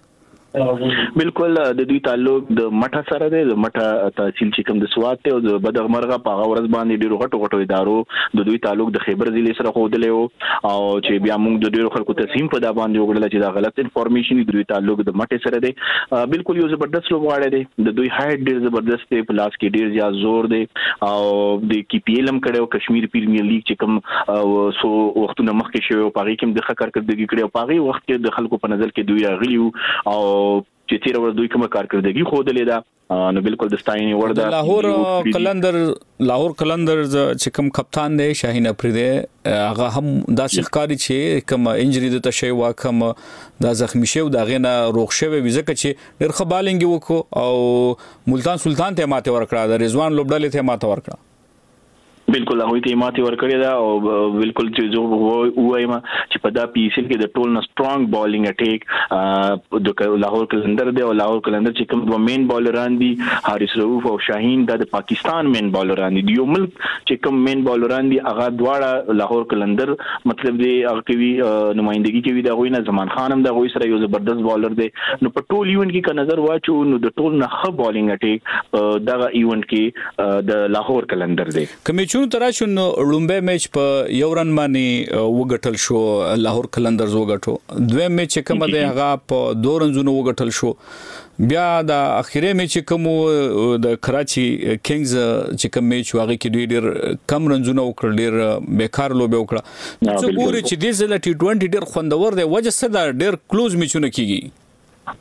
بالکل د دوی تعلق د مټه سره دی، د مټه تحصیل چې کوم د سواد ته او د بدغمرغه په غورز باندې ډیرو غټو غټو ادارو د دوی تعلق د خیبر ضلع سره خودلې او چې بیا موږ د ډیرو خلکو تصمیم په دا باندې وګړل چې دا غلط انفارمیشن د دوی تعلق د مټه سره دی. بالکل یو زبردست لوبغاړی دی، د دوی هایټ ډیر زبردست دی، پلاس کې ډیر زیات زور دی او د کی پی ایل هم کړو کشمیر پریمیر لیګ چې کوم سو وختونه مخکې شوی او پاره کې د خکر کړدګي کړو پاره وخت کې د خلکو په نظر کې دوی راغلی او چې تیر ور دوی کومه کارکردګي خودلې ده. نو بالکل د ستاینې ور ده. لاهور کلندر لاهور کلندر چې کوم کپتان دی شاهین افریدی هغه هم دا ښکاری چې کوم انجری د تشي واکم دا زخمی شو دا غنه روغ شوی ځکه چې ډېر خبالنګ وکړو او ملتان سلطان ته ماته ورکړه د رضوان لوبډلې ته ماته ورکړه. بالکل هغه ته ماته ورکړی دا او بالکل چې زه وایم چې په دا پی سی ال کې د ټول نه سترونګ بالینګ اٹیک د لاهور کلندر دی او لاهور کلندر چې کوم دوه مین بالران دي حارث رؤوف او شاهین د پاکستان مین بالران دي. یو ملک چې کوم مین بالران دي هغه دواړه لاهور کلندر مطلب دی هغه کوي نمائندګي کوي دا غوینه زمان خان هم دا غوي سره یو زبردست بالر دی. نو په ټول ایونت کې ک نظر واچو نو د ټول نه خ بالینګ اٹیک دا ایونت کې د لاهور کلندر دی. کمیچون تراشن لومبه میچ په یو رن باندې وګټل شو لاهور کلندرز وګټو، دویم میچ کوم دی هغه په دوه رنزونو وګټل شو. بیا د اخیری میچ کوم د کراچي کینګز چې کوم میچ واغې کې دوی ډیر کم رنزونه وکړل، ډیر بیکار لوبه وکړه. څه ګوري چې د زله ټي ټوئنټي ډیر خوندور دی وجه څه دا ډیر کلوز میچونه کیږي.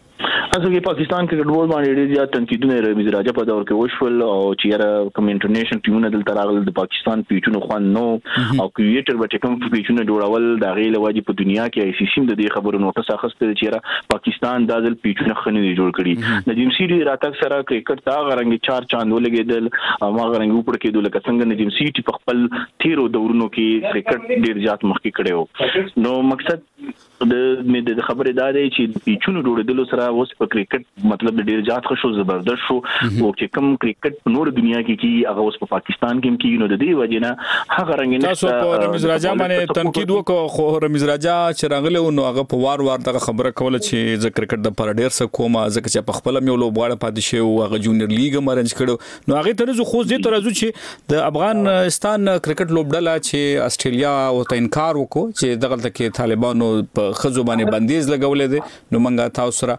اصل کې پاکستان کې فوټبال باندې ډېر زیات تنقیدونه رمیز راجا په دور کې وشول او چې را کوم انټرنیشنل ټیمونه دلته راغلل د پاکستان پیچونو خوان نو او کریټر به کوم پیچونو جوړول د غیله واجب په دنیا کې آی سی سی د دې خبرو نوټس اخیستل چې را پاکستان د ځل پیچونو خنې جوړ کړي نجیم سیټي راتګ سره کرکټ تا غرنګ چار چاند ولګېدل ما غرنګ وپړ کېدل لکه څنګه نجیم سیټي په خپل تیرو دورونو کې کرکټ ډېر زیات مخکې کړو نو مقصد د مې د خبرې دا دی چې پیچونو جوړېدل سره اوس په کرکټ مطلب ډېر زیات خوشو زبردست شو او چې کوم کرکټ په نور دنیا کې کی هغه اوس په پاکستان کې کې نو د دې وجه نه هغه رنګ نه تاسو په رمیز راجا باندې تنقید وکړو خو رمیز راجا چې راغله نو هغه په وار وار دغه خبره کوله چې ز کرکټ د پر ډېر څه کومه ځکه چې په خپل مې لوبغاړه پاتې شي او هغه جونیئر لیګ مرنج کړو نو هغه ترې خو دې ترازو چې د افغانستان کرکټ لوبډله چې استرالیا او ته انکار وکړو چې دغه تکي طالبانو په خزو باندې بندیز لګولې دي نو منګه تاسو سره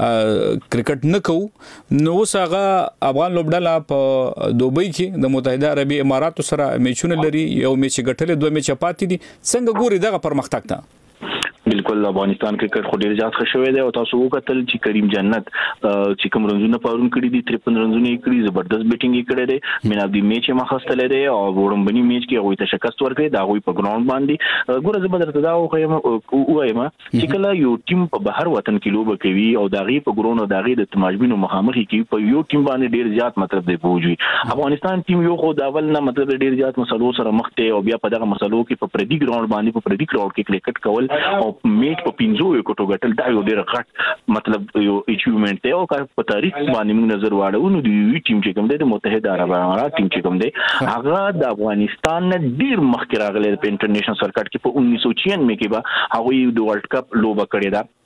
کرکټ نه کوو نو اوس هغه افغان لوبډله په دوبۍ کې د متحده عربي اماراتو سره میچونه لري یو میچ ګټلې دوه میچ پاتې دي څنګه ګوري دغه پرمختګ ته بالکل افغانستان کرکټ خو ډیر زیات ښه شوی دی او تاسو وکتل چې کریم جنت چې کوم رنزونه پرون کړی دي تریپن رنزونه یې کړی زبردست بیټینګ یې کړی دی مین اف دی میچ یې مخستلې دی او وړمبني میچ کې هغه ته شکست ورکړی دا هغه په ګراوند باندې ګوره زبردست دا وایم وایم چې کله یو ټیم په بهر وطن کې لوب کوي او دا غي په ګراوند دا غي د تماشبینو مخامخي کوي په یو ټیم باندې ډیر زیات مطلب دی بوجي افغانستان ټیم یو خو دا اول نه مطلب ډیر زیات مسلو سره مخ ته او بیا په دغه مسلو کې په پردي ګراوند باندې په پردي کراوډ کې کرکټ کول او میچ په زو یو کوټو ګټل دا یو ډېر غټ مطلب یو اچیومنت دی او په تاریخ باندې موږ نظر واړو نو د یو ټیم چې کوم دی د متحده عرب امارات ټیم چې کوم دی هغه د افغانستان نه ډېر مخکې راغلی په انټرنیشنل سرکټ کې په انیس سو چھیانوے کې به هغه د ورلد کپ لوبه کړې ده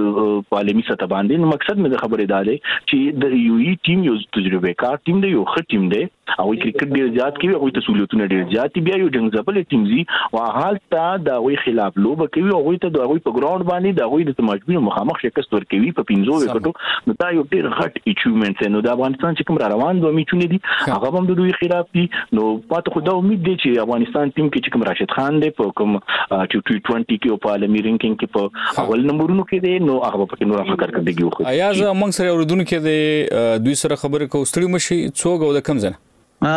د عالمي سطح باندې نو مقصد مې د خبرې دا دی چې د یو ای ټیم یو تجربه کار ټیم دی یو ښه ټیم دی او کرکټ ډیر زیات کوي او تسهولتونه ډیر زیات بیا یو ډنګ ځپل ټیم زی او حال ته دا وی خلاف لوبه کوي او ته دا وی په ګراوند باندې دا وی د تماشبینو مخامخ شکست ورکوي په پینځو وکټو نو دا یو ډیر غټ اچیومنت دی نو د افغانستان چې کوم را روان دوه میچونه دي هغه هم د دوی خلاف دي نو پاتې خو دا امید دی چې افغانستان ټیم کې چې کوم راشد خان دی په کوم ټي ټوئنټي کې او په عالمي رینکینګ کې په اول نمبرونو کې دی نو هغه په کې نور فکر کوي وکړي ایا زه موږ سره اوردونکو کې د دوی سره خبرې کوو ستړي مشي څوک او د کم ځنه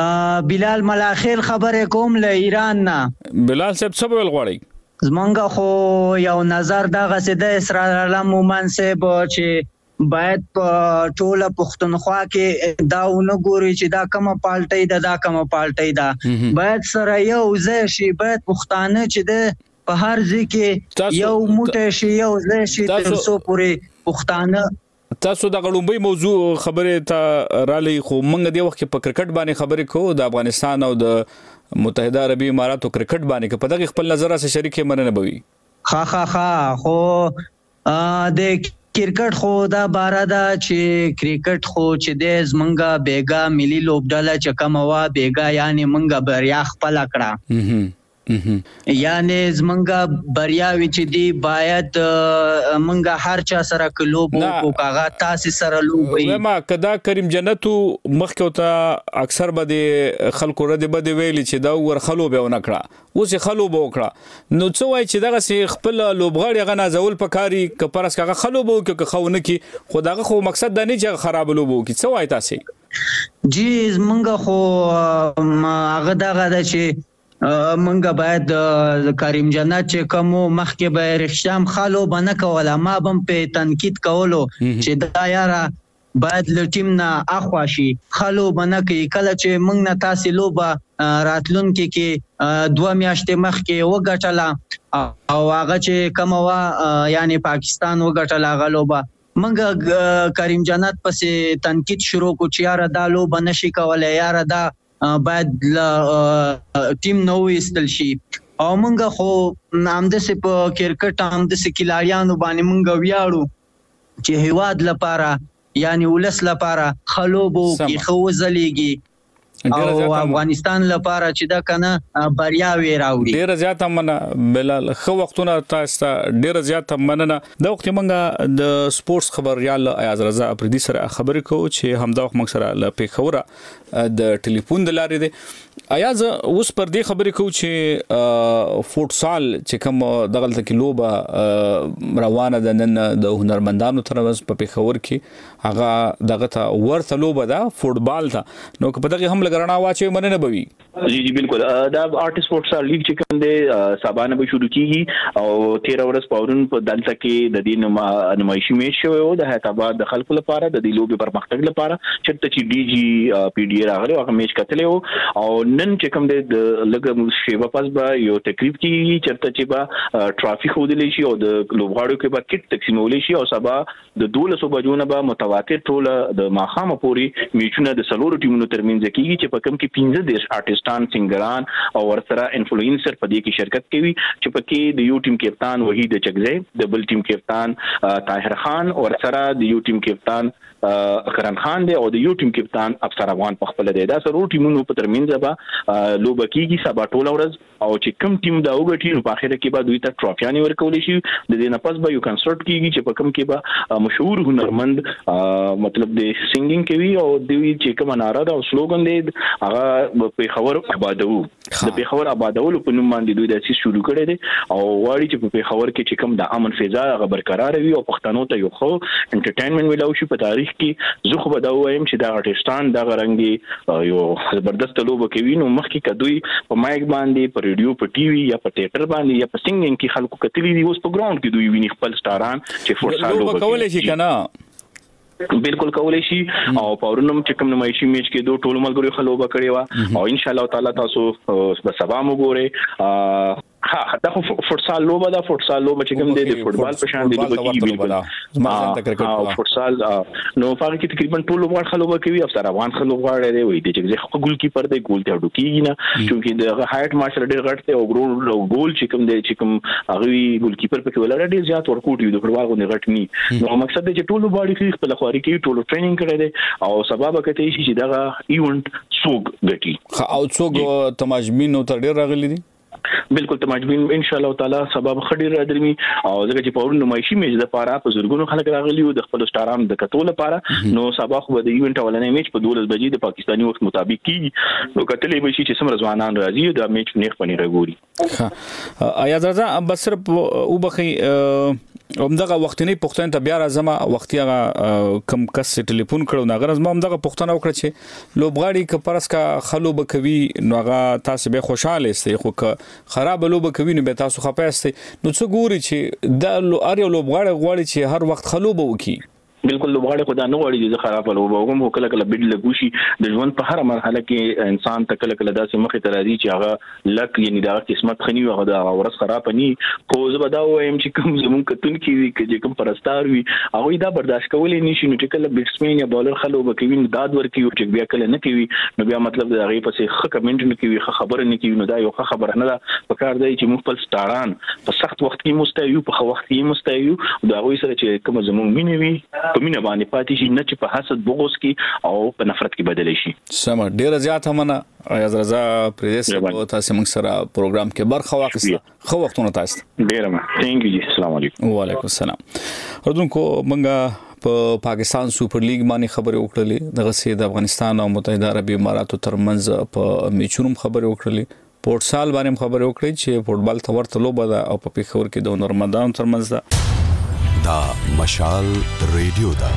بلال ملاخیل خبرې کوم له ایران نه بلال صاحب څه ویل غواړي زمونږ خو یو نظر دغه سي د اسرائیل علم مومن صاحب چې باید په ټوله پښتونخوا کې دا ونه ګوري چې دا کومه پالټي ده دا کومه پالټي ده باید سره یو ځای شي باید پښتانه چې د په هر ځای کې یو موټی شي یو ځای شي تر څو پورې پښتانه تاسو د غړومبۍ موضوع خبرې ته رالي خو موږ د وخت په کرکټ باندې خبرې کوو د افغانستان او د متحده عربي اماراتو کرکټ باندې په دغه خپل نظر سره شریک مننه بوي ها ها ها خو د کرکټ خو دا بارا دا چې کرکټ خو چې د زمنګا بیگا ملي لوبډاله چې کوم وا بیگا یعنی منګا بریا خپل کړه یعنی زمنګا بریاوي چې دی باید منګا هر چا سره کلوب او کاغه تاسو سره لوبي ما کدا کریم جنتو مخکې ته اکثر بده خلکو رده بده ویل چې دا ورخلو به ونکړه اوس خلو به وکړه نو څه وای چې دغه سي خپل لوبغاړي غنا زول پکاري ک پرس کاغه خلو به ک خونه کی خداغه خو مقصد دا نه چې خراب لوبو کی څه وای تاسو جی زمنګا خو هغه دغه د چې منګه باید کریم جنت چې کوم مخکې به رښتام خالو بنه کوله ما بم په تنقید کولو چې دا یاره باید له ټیم نه اخوا شي خالو بنه کوي کله چې موږ نه تاسو لوبه راتلونکي کې دوه میاشتې مخکې وګټله او هغه چې کوم وا یعنی پاکستان وګټله هغه لوبه منګه کریم جنت پسې تنقید شروع کو چې یاره دا لوبه نشي کولای یاره دا باید ټیم نو استل شي او مونږ خو نامدسه په کرکټ نامدسه کلاریانو باندې مونږ ویاړو چې هواد لپاره یعنی ولس لپاره خلوبو کې خو زليږي او افغانستان لپاره چې دا کنه بریا وی راوړي. ډیر زیات مننه بلال، خو وختونه تاسو ته ډیر زیات مننه. دا وخت موږ د سپورتس خبريال ایاز رضا اپریدي سره خبرې کوو چې همدا وخت موږ سره ل پیښوره د ټلیفون د لارې دی. ایاز اوس پر دې خبرې کوو چې فوټسال چې کوم دغلت کې لوبه روانه ده نن د هنرمندانو ترمنځ په پیښور کې، هغه دغه ته ورته لوبه ده فوټبال ته، نو په دغه هم لګرنا واچي مننه بوي. جی جی بالکل دا آرټیست فوټسال لیګ چې کوم دی سبا نه به شروع کیږي او تیرا ورځ پاورون په دلته کې د دې نمایشي میچ شوی و د حیدرآباد د خلکو لپاره د دې لوبې پرمختګ لپاره چې چې ډي جی پی ډي راغلی هغه میچ کتلې او نن چې کوم دی د لګ شیبه پس به یو تقریب کیږي چې چې به ټرافیک ودلې شي او د لوبغاړو کې به کټ تقسیمول شي او سبا د دولسو بجو نه به متواتر ټول د ماخامه پوری میچونه د سلورو ټیمونو ترمنځ کیږي چې په کوم کې پنځه دیش آرټیستان سنگران او ورسره انفلوئنسر په دې کې شرکت کوي چې په کې د یو ټیم کپتان وحید چغزی، د بل ټیم کپتان طاهر خان، ورسره د یو ټیم کپتان اکرم خان دی او د یو ټیم کپتان افسر افغان په خپل دی. دا سرو ټیمونو په ترمنځ به لوبه کیږي سبا ټول ورځ او چې کوم ټیم دا وګټي نو په اخر کې به دوی ته ټرافیانې ورکول شي. د دې نه پس به یو کنسرت کیږي چې په کوم کې به مشهور هنرمند مطلب د سنگینګ کوي او دوی چې کوم ناره دا سلوګان دی هغه په خبر آبادو د په خبر آبادولو په نوم باندې دوی د تاسیس شروع کړي دي او واړي چې په خبر کې چې کوم د امن فضا هغه برقرار وي او پښتنو ته یو خو انټرټینمنت ویلو شي. په تاریخ کې زه خو به دا وایم چې دا آرټیستان دا غرنګي یو زبردست لوبه کوي نو مخکې کدوې په مایک باندې په ریډیو په ټي وي یا په ټیټر باندې یا په سنگینګ کې خلکو کتلی دي اوس په ګراوند کې دوی ویني خپل سټاران چې فورسال لوبه کوي شي کنه بالکل کولای شي او پاورونم چې کوم نمایشي میچ کې دوه ټول ملګرو خلوبه کړی و او ان شاء الله تعالی تاسو په سبا مو ګوره. ها دا فوټسال لوبه دا فوټسال لوبه چې کوم دی د فوټبال په شان دی بالکل او فوټسال نو په کې تقریبا ټول لوبغاړي خلوبه کوي افسر افغان خلوبغاړي دی وای دی چې خو ګول کیپر دی ګول ته ډوکیږي نه چې د هایټ مارشل ډیر غټ دی او ګول ګول چې کوم دی چې کوم هغه ګول کیپر په کې ولر ډیر زیات ورکوټ دی د فوټبال غو نه غټ ني نو مقصد دی چې ټول لوبغاړي خپل خواري کوي ټول ټریننګ کړی دی او سبب کته شي چې دا ایونت سوق غټي او څوک تماجمین او تر ډیر راغلي دي بالکل تماجبین ان شاء الله تعالی سبب خډیر راځي او ځکه چې پاور نمایشي میچ د پاره په زورګونو خلک راغلي او د خپل سټارام د کتول لپاره نو سبا خو د ایونت ولنې میچ په دولس بجې د پاکستاني وخت مطابق کیږي نو کتلې به شي چې سم رضوانان راځي دا میچ نیخ پنی راګوري. آیا درځه بس صرف او بخي همدغه وختنی پښتون ته بیا راځم وختي هغه کم کس ټلیفون کړو نه غرض ما همدغه پښتون وکړه چې لوبغاړي ک پرس کا خلوب کوي نو هغه تاسو به خوشاله استي خو خراب لوبه کوي نو به تاسو خپاستي نو څه ګوري چې د اړ لوبغاړي غواړي چې هر وخت خلوب وکي. بالکل لوبغاړي خدا نه غواړي چې خراب لوبه وګم هو کله کله بډ لګوشي د ژوند په هر مرحله کې انسان ته کله کله داسې مخې ته راځي چې هغه لک یعنی دا قسمت خني هغه دا ورس خراب ني خو زه به دا وایم چې کوم زمون کتون کې چې کوم پرستار وي هغه دا برداشت کولای نشي نو چې کله بیټسمن یا بالر خلوبه کوي داد ورکي او چې بیا کله نه کوي نو بیا مطلب دا غي پسې خه کمنټ نه کوي خه خبره نه کوي نو دا یو خه خبره نه ده په کار دی چې مخ خپل سټاران په سخت وخت کې مستایو په خو وخت کې مستایو دا غوي سره چې کوم زمون مینه وي په مینه باندې پاتې شي نه چې په حسد بغوس کې او په نفرت کې بدل شي. سم ډیر زیات همنه ایاز رضا پریدس تاسو موږ سره پروګرام کې برخه واخیسته خو وختونه تاسو ډیر ما ثانک یو جی السلام علیکم. وعلیکم السلام. ورونکو موږ په پاکستان سپر لیګ باندې خبرې وکړلې دغه سي د افغانستان او متحده عربی اماراتو ترمنځ په میچونم خبرې وکړلې پورټسال باندې خبرې وکړې چې فوټبال ته ورته لوبه ده او په پیښور کې د نورمندان ترمنځ ده. دا مشال ریډیو دا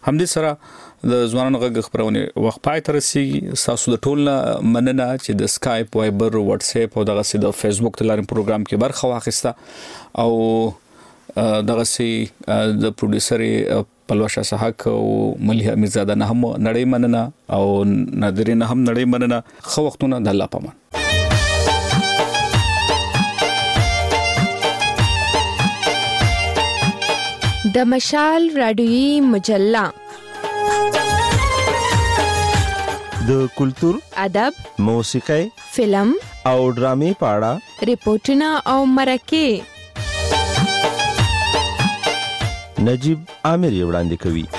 همدې سره د ځوانانو غږ خبرونه وخت پای تر رسیدي تاسو د ټول مننه چې د اسکایپ وایبر واتس اپ او دغه سي د فیسبوک تلارم پروګرام کې برخه واخیسته او دغه سي د پروډوسر پلوشا سحق او مليحه میرزاده نه هم نړۍ مننه او نادرین هم نړۍ مننه خو وختونه د الله پامان. د مشال رادیوي مجله د کلتور، ادب، موسیقي، فلم او ډرامې په اړه ریپورتونه او مرکې نجیب عامر وړاندې کوي.